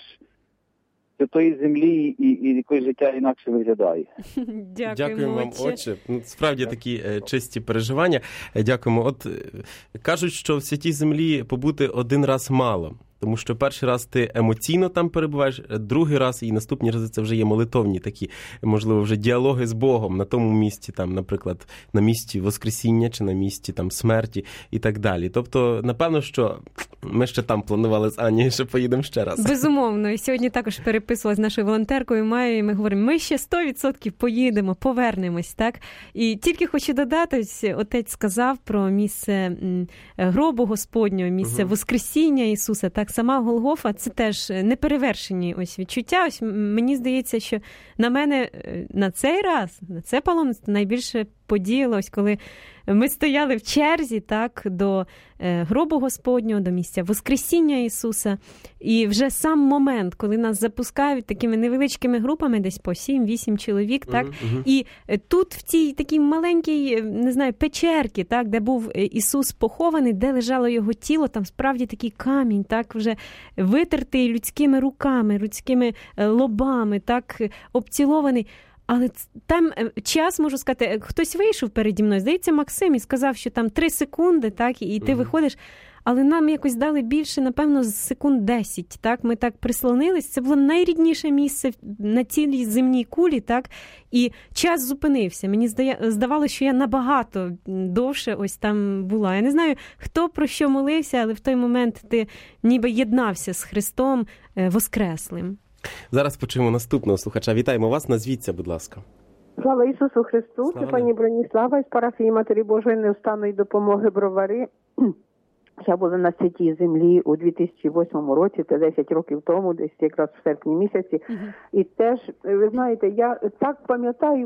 D: до тої землі, і якось життя інакше виглядає.
B: Дякуємо вам, отче. Справді такі чисті переживання. Дякуємо. От кажуть, що в Святій Землі побути один раз мало. Тому що перший раз ти емоційно там перебуваєш, другий раз і наступні рази це вже є молитовні такі, можливо, вже діалоги з Богом на тому місці, там, наприклад, на місці Воскресіння чи на місці там смерті і так далі. Тобто, напевно, що ми ще там планували з Анією, що поїдемо ще раз.
C: Безумовно. І сьогодні також переписувалася з нашою волонтеркою Майєю, і ми говоримо, ми ще 100% поїдемо, повернемось, так? І тільки хочу додати, отець сказав про місце гробу Господнього, місце Воскресіння Ісуса, так? Сама Голгофа – це теж неперевершені ось відчуття. Ось мені здається, що на мене на цей раз, на це паломництво найбільше подіялось, коли ми стояли в черзі, так, до гробу Господнього, до місця Воскресіння Ісуса. І вже сам момент, коли нас запускають такими невеличкими групами, десь по 7-8 чоловік, так, і тут в цій такій маленькій, не знаю, печерці, так, де був Ісус похований, де лежало його тіло, там справді такий камінь, так, вже витертий людськими руками, людськими лобами, так, обцілований. Але там час, можу сказати, хтось вийшов переді мною, здається, Максим, і сказав, що там 3 секунди, так, і ти виходиш. Але нам якось дали більше, напевно, секунд 10, так, ми так прислонились. Це було найрідніше місце на цілій земній кулі, так, і час зупинився. Мені здавалося, що я набагато довше ось там була. Я не знаю, хто про що молився, але в той момент ти ніби єднався з Христом Воскреслим.
B: Зараз почуємо наступного слухача. Вітаємо вас, назвіться, будь ласка.
E: Слава Ісусу Христу, це пані Броніслава із парафії Матері Божої Невстанної допомоги Бровари. Я була на Святій Землі у 2008 році, це 10 років тому, десь якраз в серпні місяці. І теж, ви знаєте, я так пам'ятаю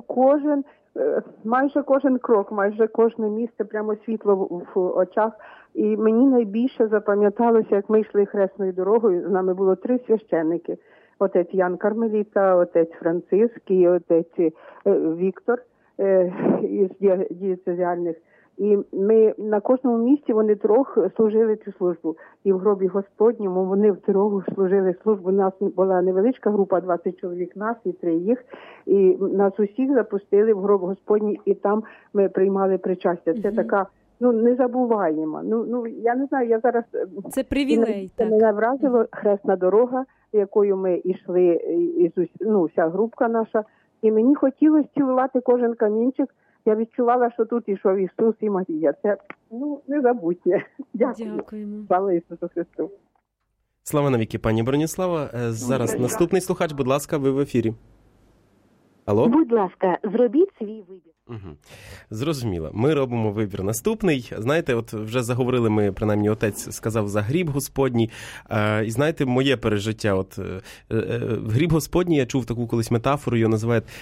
E: майже кожен крок, майже кожне місце, прямо світло в очах. І мені найбільше запам'яталося, як ми йшли хресною дорогою, з нами було 3 священники. Отець Ян Кармеліта, отець Франциск і отець Віктор із дієцезіальних. І ми на кожному місці вони трохи служили цю службу. І в гробі Господньому вони втрьох служили службу. У нас була невеличка група, 20 чоловік нас і 3 їх. І нас усіх запустили в гроб Господній, і там ми приймали причастя. Це така, незабуваємо. Я не знаю, я зараз...
C: Це привілей, так.
E: Мене вразило хресна дорога, якою ми йшли, вся групка наша. І мені хотілося цілувати кожен камінчик. Я відчувала, що тут ішов Ісус і Марія. Це, незабутнє. Дякую.
C: Дякуємо.
E: Слава Ісусу Христу.
B: Слава навіки, пані Броніслава. Зараз наступний слухач, будь ласка, ви в ефірі. Алло?
F: Будь ласка, зробіть свій вибір.
B: Зрозуміло. Ми робимо вибір наступний. Знаєте, от вже заговорили ми, принаймні отець сказав за гріб Господній. І знаєте, моє пережиття, гріб Господній, я чув таку колись метафору, його називають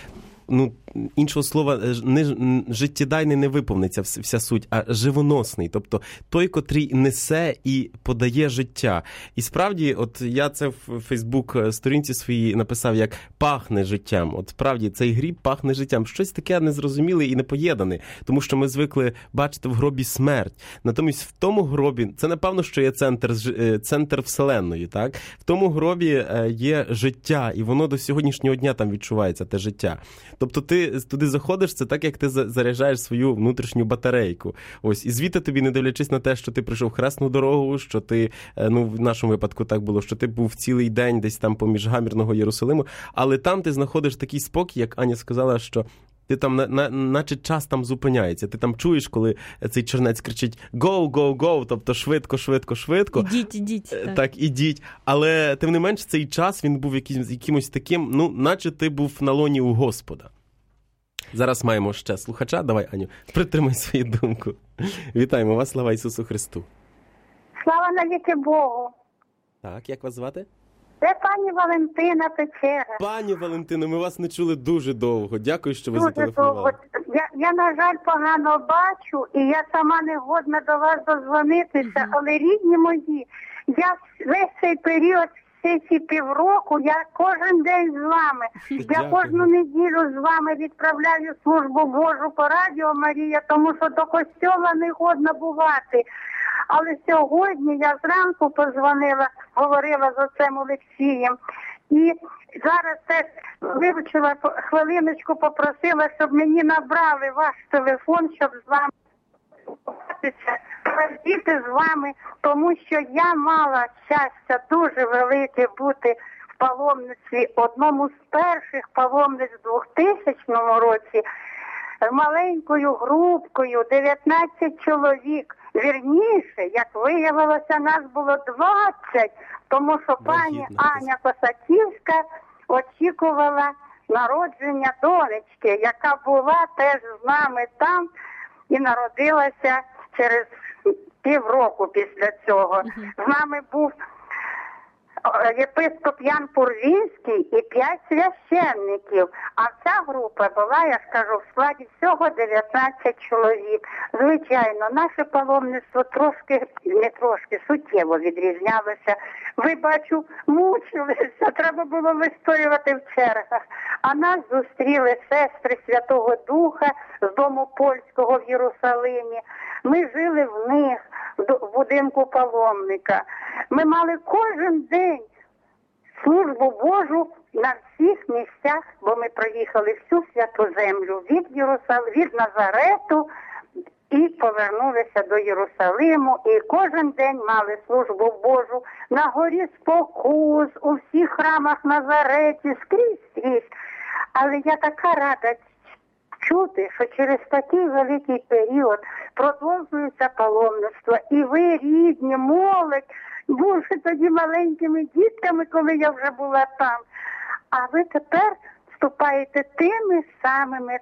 B: іншого слова, не життєдайний не виповниться вся суть, а живоносний. Тобто той, котрий несе і подає життя. І справді, от я це в Фейсбук-сторінці своїй написав, як пахне життям. От справді, цей гріб пахне життям. Щось таке незрозуміле і непоєднане. Тому що ми звикли бачити в гробі смерть. Натомість в тому гробі, це напевно, що є центр Вселенної, так? В тому гробі є життя, і воно до сьогоднішнього дня там відчувається, те життя. Тобто ти туди заходиш, це так, як ти заряджаєш свою внутрішню батарейку. Ось, і звідти тобі, не дивлячись на те, що ти прийшов хресну дорогу, що ти, в нашому випадку так було, що ти був цілий день десь там поміж гамірного Єрусалиму, але там ти знаходиш такий спокій, як Аня сказала, що ти там, наче час там зупиняється. Ти там чуєш, коли цей чернець кричить «Go, go, go», тобто швидко, швидко, швидко.
C: Ідіть.
B: Так, ідіть. Але, тим не менш, цей час, він був якимось таким, наче ти був на лоні у Господа. Зараз маємо ще слухача. Давай, Аню, притримай свою думку. Вітаємо вас, слава Ісусу Христу.
G: Слава навіки Богу.
B: Так, як вас звати?
G: Це пані Валентина Печера.
B: Пані Валентино, ми вас не чули дуже довго. Дякую, що ви зателефонували.
G: Я, на жаль, погано бачу, і я сама не годна до вас дозвонитися, але рідні мої, я весь цей період, всі ці півроку, я кожен день з вами. Я кожну неділю з вами відправляю службу Божу по Радіо Марія, тому що до костьола не годно бувати. Але сьогодні я зранку позвонила, говорила з отцем Олексієм. І зараз теж вивчила, хвилиночку попросила, щоб мені набрали ваш телефон, щоб з вами роздіти з вами, тому що я мала щастя дуже велике бути в паломництві, одному з перших паломниць в 2000 році, маленькою групкою, 19 чоловік. Вірніше, як виявилося, нас було 20, тому що пані Аня Косаківська очікувала народження донечки, яка була теж з нами там і народилася через півроку після цього. З нами був єпископ Ян Пурвінський і 5 священників. А ця група була, я скажу, в складі всього 19 чоловік. Звичайно, наше паломництво суттєво відрізнялося. Ви, бачу, мучилися, треба було вистоювати в чергах. А нас зустріли сестри Святого Духа з Дому Польського в Єрусалимі. Ми жили в них, в будинку паломника. Ми мали кожен день службу Божу на всіх місцях, бо ми проїхали всю святу землю від Назарету і повернулися до Єрусалиму. І кожен день мали службу Божу на горі Спокус, у всіх храмах Назареті, скрізь. Але я така рада чути, що через такий великий період продовжується паломництво. І ви, рідні, молодь, бувши тоді маленькими дітками, коли я вже була там. А ви тепер вступаєте тими самими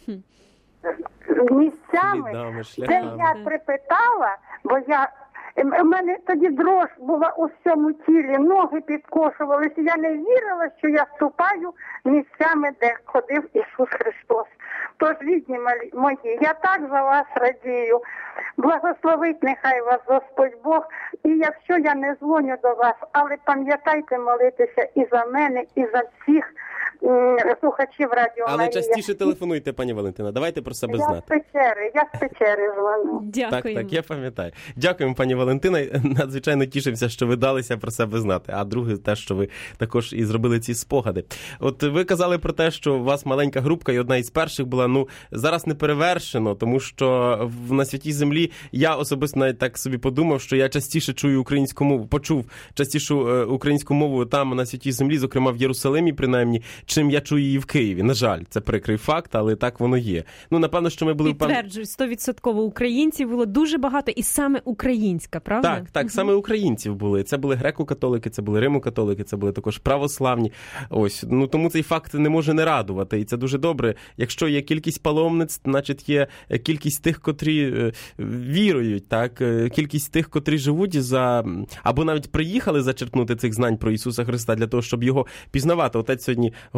G: місцями. Це я припитала, бо у мене тоді дрож була у всьому тілі, ноги підкошувалися. Я не вірила, що я вступаю місцями, де ходив Ісус Христос. Тож, рідні мої, я так за вас радію. Благословить нехай вас Господь Бог. І якщо я не дзвоню до вас, але пам'ятайте молитися і за мене, і за всіх слухачів Радіо Марія.
B: Але частіше телефонуйте, пані Валентина, давайте про себе знати.
G: Я з Печери дзвоню.
C: Дякуємо.
B: Так, я пам'ятаю. Дякуємо, пані Валентина. Надзвичайно тішимося, що ви далися про себе знати. А друге, те, що ви також і зробили ці спогади. От ви казали про те, що у вас маленька групка, і одна із перших була, зараз не перевершено, тому що на Святій Землі я особисто навіть так собі подумав, що я частіше чую українську мову, почув частішу українську мову там, на Святій Землі, зокрема в Єрусалимі, принаймні, чим я чую її в Києві. На жаль, це прикрий факт, але так воно є. Напевно, що ми були...
C: Підтверджую, 100% українців було дуже багато, і саме українська, правда?
B: Так, саме українців були. Це були греко-католики, це були римо-католики, це були також православні. Ось, тому цей факт не може не радувати, і це дуже добре. Якщо є кількість паломниць, значить є кількість тих, котрі вірують, так? Кількість тих, котрі живуть або навіть приїхали зачерпнути цих знань про Ісуса Христа для того, щоб його пізнавати. Отець сьогодні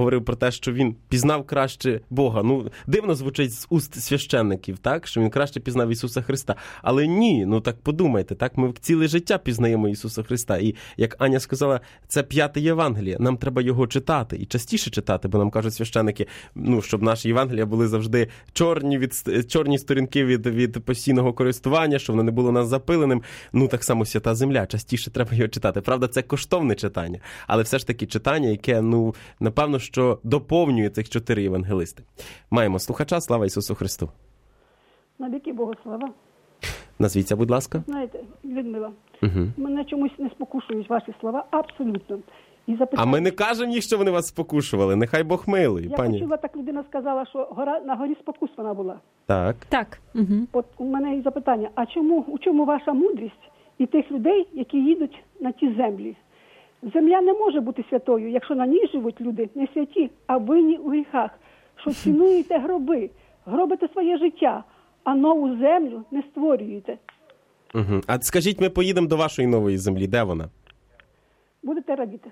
B: говорив про те, що він пізнав краще Бога. Ну, дивно звучить з уст священників, так? Що він краще пізнав Ісуса Христа. Але ні, ну так подумайте, так? Ми ціле життя пізнаємо Ісуса Христа. І, як Аня сказала, це 5-те Євангеліє. Нам треба його читати. І частіше читати, бо нам кажуть священники, ну, щоб наші Євангелія були завжди чорні сторінки від постійного користування, щоб воно не було нас запиленим. Ну, так само Свята Земля. Частіше треба його читати. Правда, це коштовне читання. Але все ж таки читання, яке, ну, напевно, що доповнює цих 4 євангелисти. Маємо слухача. Слава Ісусу Христу.
H: Навіки Богу слава.
B: Назвіться, будь ласка.
H: Знаєте, Людмила,
B: Угу.
H: мене чомусь не спокушують ваші слова, абсолютно. І
B: А ми не кажемо їх, що вони вас спокушували. Нехай Бог милий,
H: Я
B: пані.
H: почула, так людина сказала, що на горі спокус вона була.
B: Так.
C: Так. Угу.
H: От у мене і запитання, а у чому ваша мудрість і тих людей, які їдуть на ті землі? Земля не може бути святою, якщо на ній живуть люди не святі, а винні у гріхах, що цінуєте гроби, гробите своє життя, а нову землю не створюєте.
B: Угу. А скажіть, ми поїдемо до вашої нової землі. Де вона?
H: Будете радіти.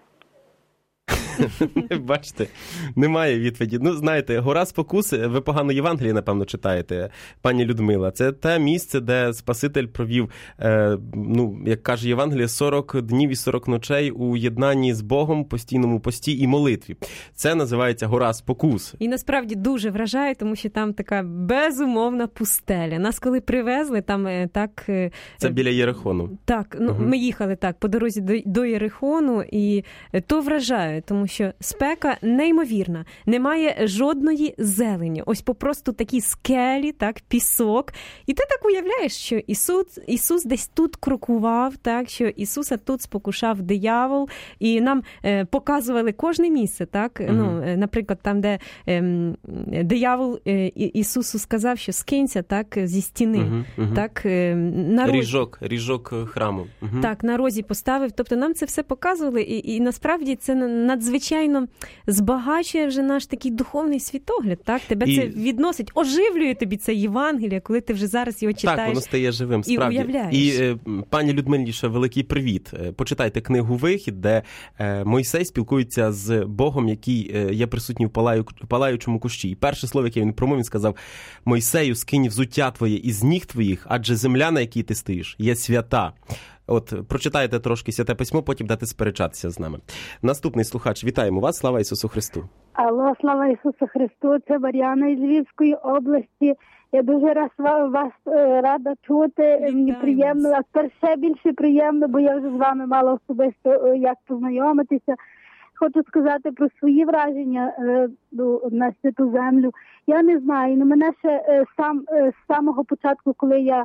B: Бачите, немає відповіді. Ну, знаєте, гора спокус, ви погано Євангеліє, напевно, читаєте, пані Людмила. Це те місце, де Спаситель провів, ну, як каже Євангеліє, 40 днів і 40 ночей у єднанні з Богом, постійному пості і молитві. Це називається гора спокус.
C: І насправді дуже вражає, тому що там така безумовна пустеля. Нас коли привезли, там так...
B: Це біля Єрихону.
C: Так, ну, ми їхали так по дорозі до Єрихону, і то вражає, тому що спека неймовірна, немає жодної зелені, ось попросту такі скелі, так, пісок. І ти так уявляєш, що Ісус десь тут крокував, так, що Ісуса тут спокушав диявол, і нам показували кожне місце, так, ну, наприклад, там, де диявол Ісусу сказав, що скинься, так, зі стіни, так, на розі.
B: Ріжок храму.
C: Так, на розі поставив, тобто нам це все показували, і насправді це надзвичайно збагачує вже наш такий духовний світогляд, так? Тебе це відносить, оживлює тобі це Євангеліє, коли ти вже зараз його читаєш.
B: Так, воно стає живим, справді.
C: І уявляєш.
B: І пані Людмилі, ще великий привіт. Почитайте книгу «Вихід», де Мойсей спілкується з Богом, який є присутній в палаючому кущі. І перше слово, яке він промовив, він сказав: «Мойсею, скинь взуття твоє із ніг твоїх, адже земля, на якій ти стоїш, є свята». От, прочитайте трошки Святе Письмо, потім дати сперечатися з нами. Наступний слухач, вітаємо вас, слава Ісусу Христу.
I: Алло, слава Ісусу Христу, це Мар'яна із Львівської області. Я дуже вас рада чути, мені приємно, а тепер ще більше приємно, бо я вже з вами мала особисто як познайомитися. Хочу сказати про свої враження на Святу Землю. Я не знаю, але мене ще з самого початку, коли я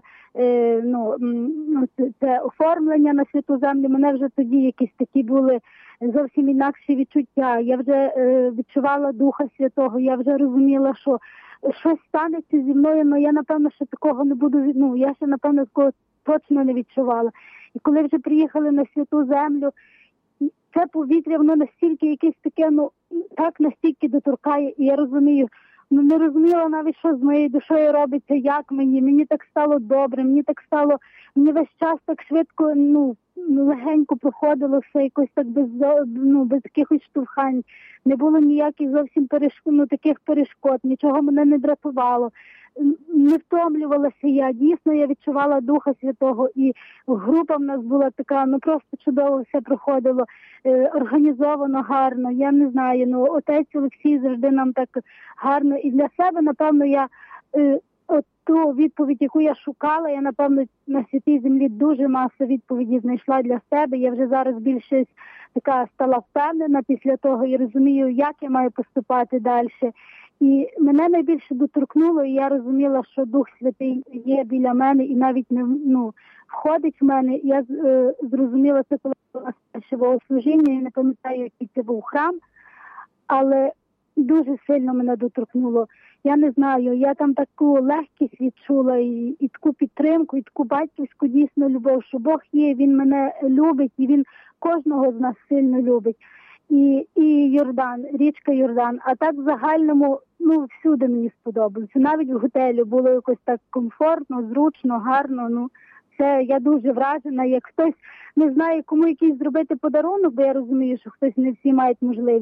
I: це оформлення на Святу Землю, мене вже тоді якісь такі були зовсім інакші відчуття. Я вже відчувала Духа Святого, я вже розуміла, що щось станеться зі мною, але я, напевно, ще такого не буду, я ще, напевно, такого точно не відчувала. І коли вже приїхали на Святу Землю, це повітря, воно настільки якесь таке, так настільки доторкає, і я розумію, не розуміла навіть, що з моєю душою робиться, як мені так стало добре, мені весь час так швидко, легенько проходило все, якось так без якихось штовхань, не було ніяких зовсім таких перешкод, нічого мене не дратувало. Не втомлювалася я, дійсно я відчувала Духа Святого, і група в нас була така, просто чудово все проходило, організовано, гарно, я не знаю, отець Олексій завжди нам так гарно, і для себе, напевно, я ту відповідь, яку я шукала, я, напевно, на Святій Землі дуже масу відповіді знайшла для себе, я вже зараз більше така стала впевнена після того і розумію, як я маю поступати далі. І мене найбільше доторкнуло, і я розуміла, що Дух Святий є біля мене і навіть входить в мене. Я зрозуміла це, коли була перше богослужіння, я не пам'ятаю, який це був храм, але дуже сильно мене доторкнуло. Я не знаю, я там таку легкість відчула, і таку підтримку, і таку батьківську дійсно любов, що Бог є, Він мене любить, і Він кожного з нас сильно любить. І Йордан, річка Йордан. А так в загальному, всюди мені сподобалося. Навіть в готелі було якось так комфортно, зручно, гарно. Це я дуже вражена. Як хтось не знає, кому якийсь зробити подарунок, бо я розумію, що хтось не всі мають можливість.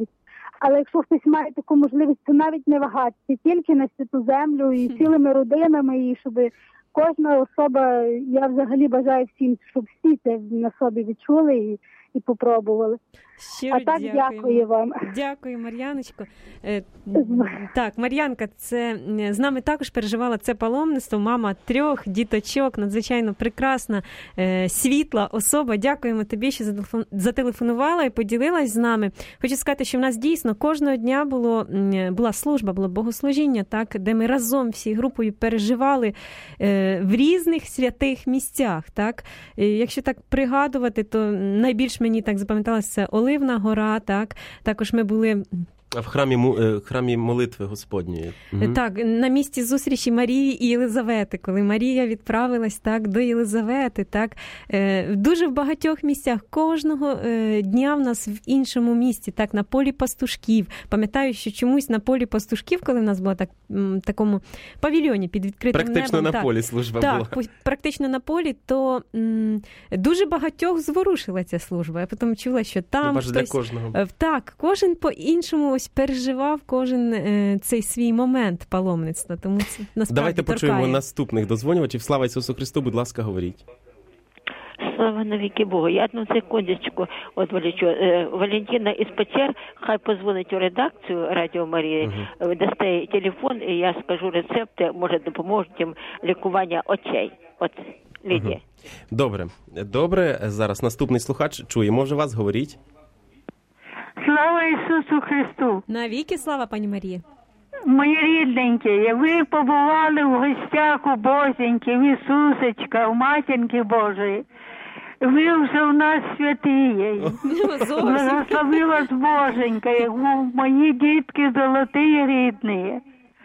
I: Але якщо хтось має таку можливість, то навіть не вагатися, тільки на святу землю і цілими родинами, і щоб кожна особа, я взагалі бажаю всім, щоб всі це на собі відчули і попробували.
C: Щиро
I: дякую вам.
C: Дякую, Мар'яночко. Так, Мар'янка, це з нами також переживала це паломництво. Мама 3 діточок, надзвичайно прекрасна, світла особа. Дякуємо тобі, що зателефонувала і поділилась з нами. Хочу сказати, що в нас дійсно кожного дня була служба, було богослужіння, так, де ми разом всі групою переживали в різних святих місцях. Так. Якщо так пригадувати, то найбільш мені так запам'яталося це Оливна гора, так. Також ми були
B: в храмі молитви Господньої.
C: Так, на місці зустрічі Марії і Єлизавети, коли Марія відправилась так до Єлизавети, так. Дуже в багатьох місцях, кожного дня в нас в іншому місці, так, на полі пастушків. Пам'ятаю, що чомусь на полі пастушків, коли в нас була в такому павільйоні під відкритим небом.
B: Практично на полі служба була.
C: Так, практично на полі, то дуже багатьох зворушила ця служба. Я потім чула, що там
B: хтось... для кожного.
C: Так, кожен по-іншому переживав кожен цей свій момент паломництва. Тому це насправді
B: Давайте почуємо
C: торкає.
B: Наступних дозвонювачів. Слава Ісусу Христу, будь ласка, говоріть.
J: Слава навіки Богу. Я одну секундочку відволічу. Валентина із Печер, хай позвонить у редакцію Радіо Марії, дасте телефон, і я скажу рецепти, може допоможуть їм лікування очей. От, Лідія.
B: Добре. Зараз наступний слухач чує. Може вас говоріть?
K: Слава Ісусу Христу!
C: Навіки слава, пані Марія!
K: Мої рідненькі, ви побували в гостях у Боженьки, в Ісусечка, в Матінки Божої. Ви вже у нас святиє. Благослови вас Боженька, як мої дітки золоті і рідні.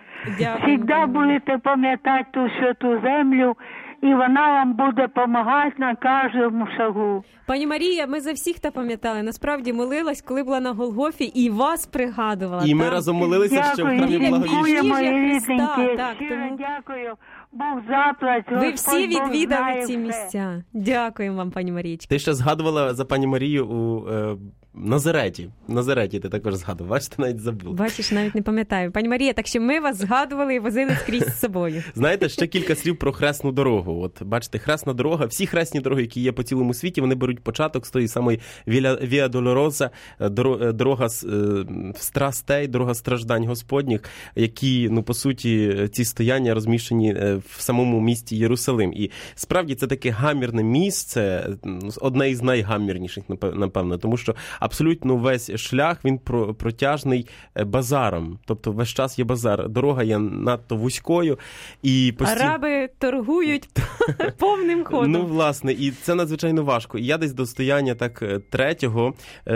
K: Всегда будете пам'ятати ту святу землю, і вона вам буде допомагати на кожному шагу.
C: Пані Марія, ми за всіх та пам'ятали. Насправді молилась, коли була на Голгофі, і вас пригадувала.
B: І ми разом молилися ще в храмі
K: Благовіщення. Дякую. Бог заплать.
C: Ви всі відвідали ці місця. Дякуємо вам, пані Марічка.
B: Ти ще згадувала за пані Марію у Назареті. Назареті ти також згадував. Бачите, навіть забув.
C: Бачиш, навіть не пам'ятаю. Пані Марія, так що ми вас згадували і возили скрізь з собою.
B: Знаєте, ще кілька слів про хресну дорогу. От, бачите, хресна дорога, всі хресні дороги, які є по цілому світі, вони беруть початок з тої самої Віа Долороза, дорога страстей, дорога страждань Господніх, які, по суті, ці стояння розміщені в самому місті Єрусалим. І справді це таке гамірне місце, одне із найгамірніших, напевно, тому що абсолютно весь шлях, він протяжний базаром. Тобто весь час є базар. Дорога є надто вузькою. І
C: Араби торгують повним ходом.
B: Власне, і це надзвичайно важко. І я десь до стояння так третього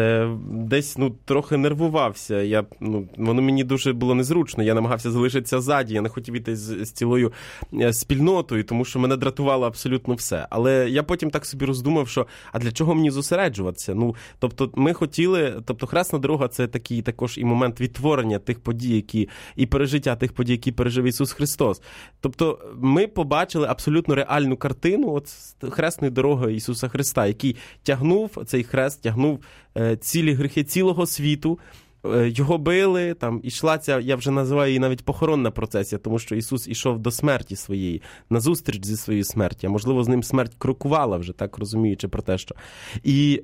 B: десь, трохи нервувався. Воно мені дуже було незручно. Я намагався залишитися ззаді. Я не хотів іти з цілою спільнотою, тому що мене дратувало абсолютно все. Але я потім так собі роздумав, що а для чого мені зосереджуватися? Тобто ми хотіли, хресна дорога – це такий також і момент відтворення тих подій, і пережиття тих подій, які пережив Ісус Христос. Тобто ми побачили абсолютно реальну картину хресної дороги Ісуса Христа, який цей хрест тягнув цілі гріхи цілого світу. Його били, ішла ця, я вже називаю її навіть похоронна процесія, тому що Ісус ішов до смерті своєї, назустріч зі своєю смерті, а можливо з ним смерть крокувала вже, так розуміючи про те, що. І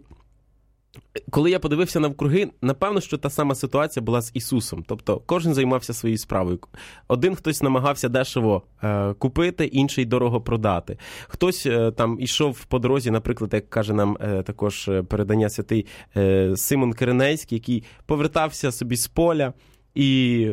B: коли я подивився навкруги, напевно, що та сама ситуація була з Ісусом. Тобто кожен займався своєю справою. Один хтось намагався дешево купити, інший дорого продати. Хтось ішов по дорозі, наприклад, як каже нам також передання святий Симон Киринейський, який повертався собі з поля, і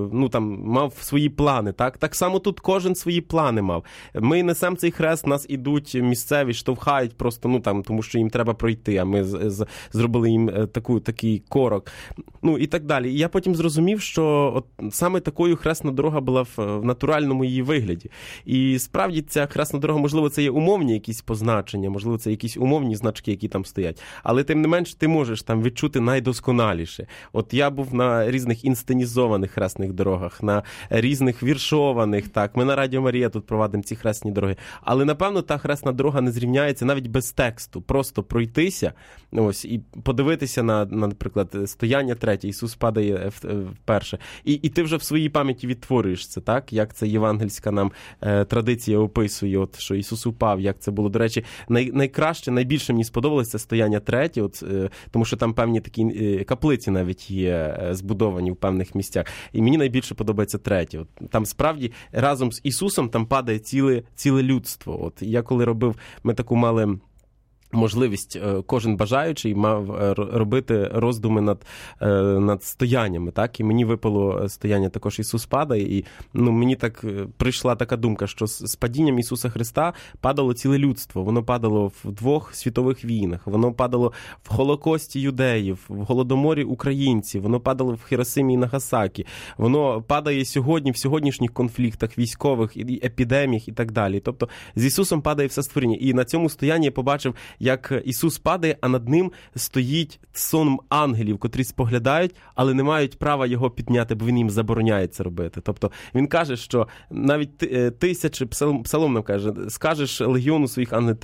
B: мав свої плани. Так само тут кожен свої плани мав. Ми несемо цей хрест, нас ідуть місцеві, штовхають просто, тому що їм треба пройти, а ми зробили їм такий корок. І так далі. І я потім зрозумів, що саме такою хресна дорога була в натуральному її вигляді. І справді ця хресна дорога, можливо, це є умовні якісь позначення, можливо, це якісь умовні значки, які там стоять. Але тим не менш ти можеш там відчути найдосконаліше. Я був на різних інсценіях організованих хресних дорогах, на різних віршованих, так. Ми на Радіо Марія тут провадимо ці хресні дороги. Але, напевно, та хресна дорога не зрівняється навіть без тексту. Просто пройтися, ось, і подивитися на, наприклад, стояння третє, Ісус падає вперше. І ти вже в своїй пам'яті відтворюєш це, так? Як це євангельська нам традиція описує, от, що Ісус упав, як це було. До речі, найкраще, найбільше мені сподобалося це стояння третє, от, тому що там певні такі каплиці навіть є збудовані в певних місцях. І мені найбільше подобається третє. От, там справді разом з Ісусом там падає ціле людство. От, я коли робив, ми таку мали можливість, кожен бажаючий мав робити роздуми над стояннями, так? І мені випало стояння також «Ісус падає», і мені так прийшла така думка, що з падінням Ісуса Христа падало ціле людство. Воно падало в 2 світових війнах, воно падало в Холокості юдеїв, в Голодоморі українців, воно падало в Хіросимі і Нагасакі, воно падає сьогодні в сьогоднішніх конфліктах військових, і епідеміях і так далі. Тобто з Ісусом падає все створіння. І на цьому стоянні я побачив, як Ісус падає, а над ним стоїть сон ангелів, котрі споглядають, але не мають права його підняти, бо він їм забороняє це робити. Тобто він каже, що навіть тисячі, Псалом нам каже, скажеш легіону своїх ангелів,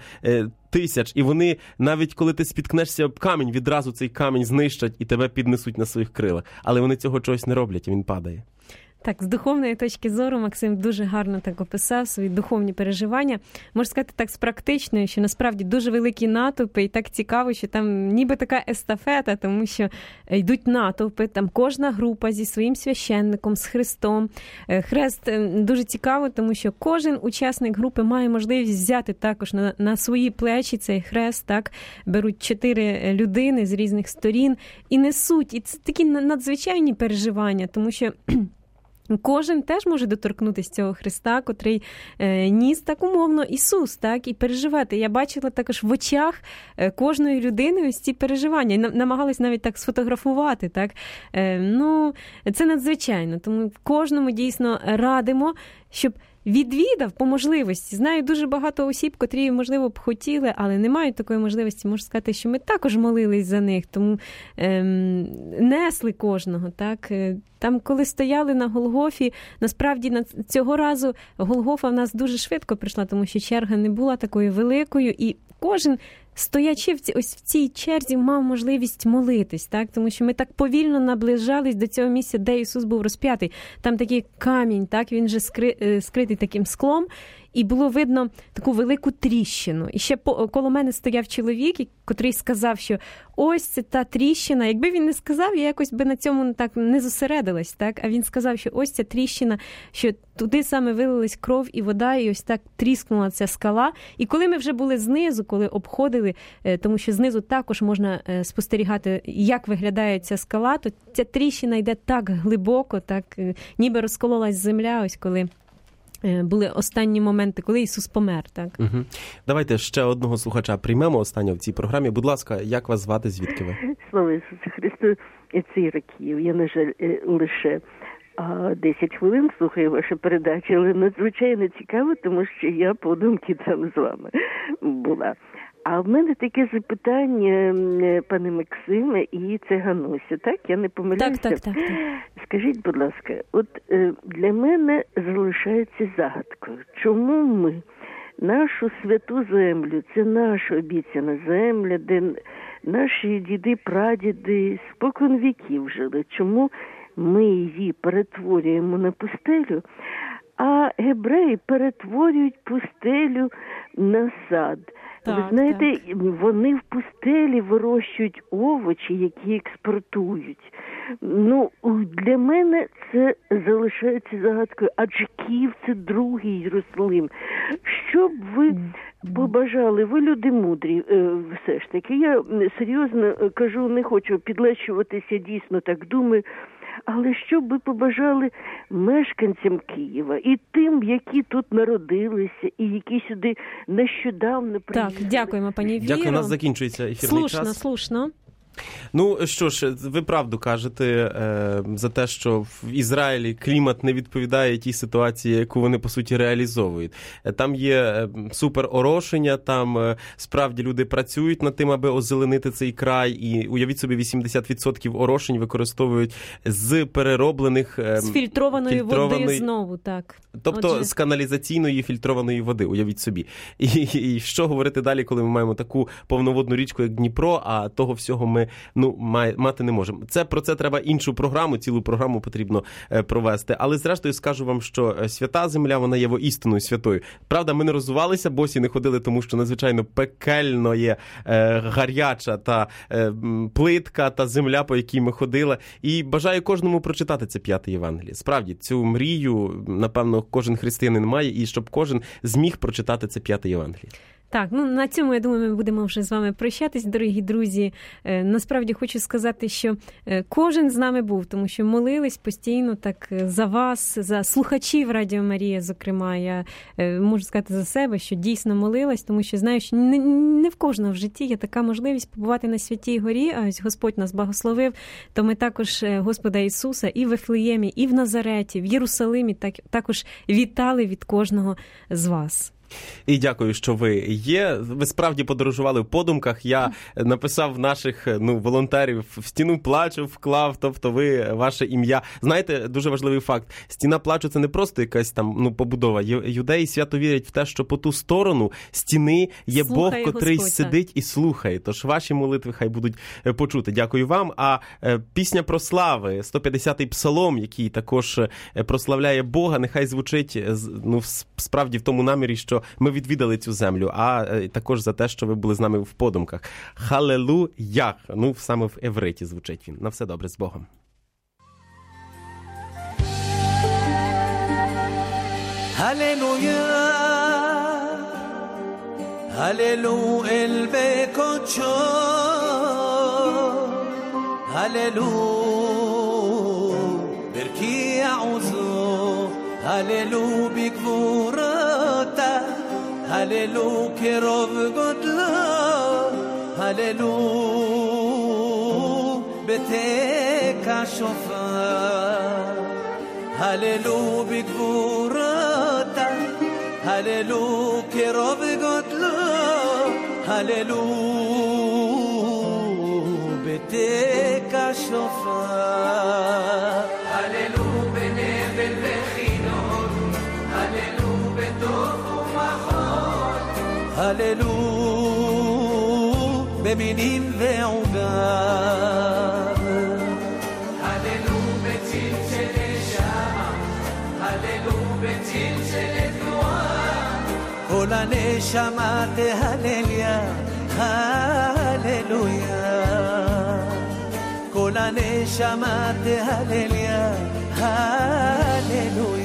B: тисяч, і вони, навіть коли ти спіткнешся об камінь, відразу цей камінь знищать і тебе піднесуть на своїх крилах. Але вони цього чогось не роблять, і він падає.
C: Так, з духовної точки зору Максим дуже гарно так описав свої духовні переживання. Можна сказати так з практичної, що насправді дуже великі натовпи, і так цікаво, що там ніби така естафета, тому що йдуть натовпи, там кожна група зі своїм священником, з Христом. Хрест дуже цікаво, тому що кожен учасник групи має можливість взяти також на свої плечі цей хрест, так, беруть 4 людини з різних сторін і несуть. І це такі надзвичайні переживання, тому що кожен теж може доторкнутися цього Христа, котрий ніс так умовно Ісус, так, і переживати. Я бачила також в очах кожної людини ось ці переживання. І намагалась навіть так сфотографувати, так. Це надзвичайно. Тому кожному дійсно радимо, щоб відвідав по можливості. Знаю дуже багато осіб, котрі, можливо, б хотіли, але не мають такої можливості. Можу сказати, що ми також молились за них, тому несли кожного. Так? Там, коли стояли на Голгофі, насправді цього разу Голгофа в нас дуже швидко прийшла, тому що черга не була такою великою, і кожен, стоячи в цій черзі, мав можливість молитись, так? Тому що ми так повільно наближались до цього місця, де Ісус був розп'ятий. Там такий камінь, так? Він же скритий таким склом, і було видно таку велику тріщину. І ще коло мене стояв чоловік, котрий сказав, що ось це та тріщина. Якби він не сказав, я якось би на цьому так не зосередилась, так? А він сказав, що ось ця тріщина, що туди саме вилилась кров і вода, і ось так тріскнула ця скала. І коли ми вже були знизу, коли обходили, тому що знизу також можна спостерігати, як виглядає ця скала, то ця тріщина йде так глибоко, так ніби розкололась земля, ось коли були останні моменти, коли Ісус помер, так?
B: Угу. Давайте ще одного слухача приймемо, останнього в цій програмі. Будь ласка, як вас звати, звідки ви?
L: Слава Ісусу Христу, це Іра Київ. Я, на жаль, лише 10 хвилин слухаю вашу передачу, але надзвичайно цікаво, тому що я подумки там з вами була. А в мене таке запитання, пане Максиме, і це Гануся, так? Я не помиляюся?
C: Так.
L: Скажіть, будь ласка, от для мене залишається загадкою, чому ми нашу святу землю, це наша обіцяна земля, де наші діди, прадіди спокон віків жили, чому ми її перетворюємо на пустелю, а гебреї перетворюють пустелю на сад. Ви знаєте, вони в пустелі вирощують овочі, які експортують. Для мене це залишається загадкою, адже Київ – це другий Єрусалим. Що б ви побажали? Ви люди мудрі, все ж таки. Я серйозно кажу, не хочу підлещуватися, дійсно так думаю. Але що б ви побажали мешканцям Києва і тим, які тут народилися, і які сюди нещодавно приїхали?
C: Так, дякуємо, пані Віро.
B: Дякую, у нас закінчується ефірний час.
C: Слушно.
B: Ну, що ж, ви правду кажете за те, що в Ізраїлі клімат не відповідає тій ситуації, яку вони, по суті, реалізовують. Там є суперорошення, там справді люди працюють над тим, аби озеленити цей край, і уявіть собі, 80% орошень використовують з перероблених...
C: З фільтрованої води знову, так.
B: Тобто з каналізаційної фільтрованої води, уявіть собі. І що говорити далі, коли ми маємо таку повноводну річку, як Дніпро, а того всього ми мати не можемо. Про це треба іншу програму, цілу програму потрібно провести. Але зрештою скажу вам, що свята земля, вона є воістину святою. Правда, ми не розувалися, босі не ходили, тому що надзвичайно пекельно є гаряча та плитка та земля, по якій ми ходили. І бажаю кожному прочитати це 5-те Євангеліє. Справді, цю мрію, напевно, кожен християнин має, і щоб кожен зміг прочитати це 5-те Євангеліє.
C: Так, на цьому, я думаю, ми будемо вже з вами прощатись, дорогі друзі. Насправді хочу сказати, що кожен з нами був, тому що молились постійно так за вас, за слухачів Радіо Марія, зокрема. Я можу сказати за себе, що дійсно молилась, тому що знаю, що не в кожного в житті є така можливість побувати на Святій Горі, а ось Господь нас благословив, то ми також Господа Ісуса і в Вифлеємі, і в Назареті, в Єрусалимі також вітали від кожного з вас.
B: І дякую, що ви є. Ви справді подорожували в подумках. Я написав наших волонтерів, в стіну плачу вклав, тобто ви, ваше ім'я. Знаєте, дуже важливий факт. Стіна плачу – це не просто якась там побудова. Юдеї свято вірять в те, що по ту сторону стіни є
C: слухає
B: Бог, котрий
C: Господь,
B: сидить і слухає. Тож ваші молитви хай будуть почути. Дякую вам. А пісня про слави, 150-й псалом, який також прославляє Бога, нехай звучить справді в тому намірі, що ми відвідали цю землю, а також за те, що ви були з нами в подумках. Халелуя! Саме в евриті звучить він. На все добре, з Богом.
M: Халелуя! Халелу елбе кочо! Халелу берки аузу! Халелу бигвурата! Halelu kerov godla Halelu beteka shofar Halelu bigvurata Halelu kerov godla Halelu beteka shofar Halelu benevel vechinot Halelu betov הללו במינים ועוגב הללו בציל של נשמה הללו בציל של תנועה כל הנשמה תהלליה הללויה כל הנשמה תהלליה הללויה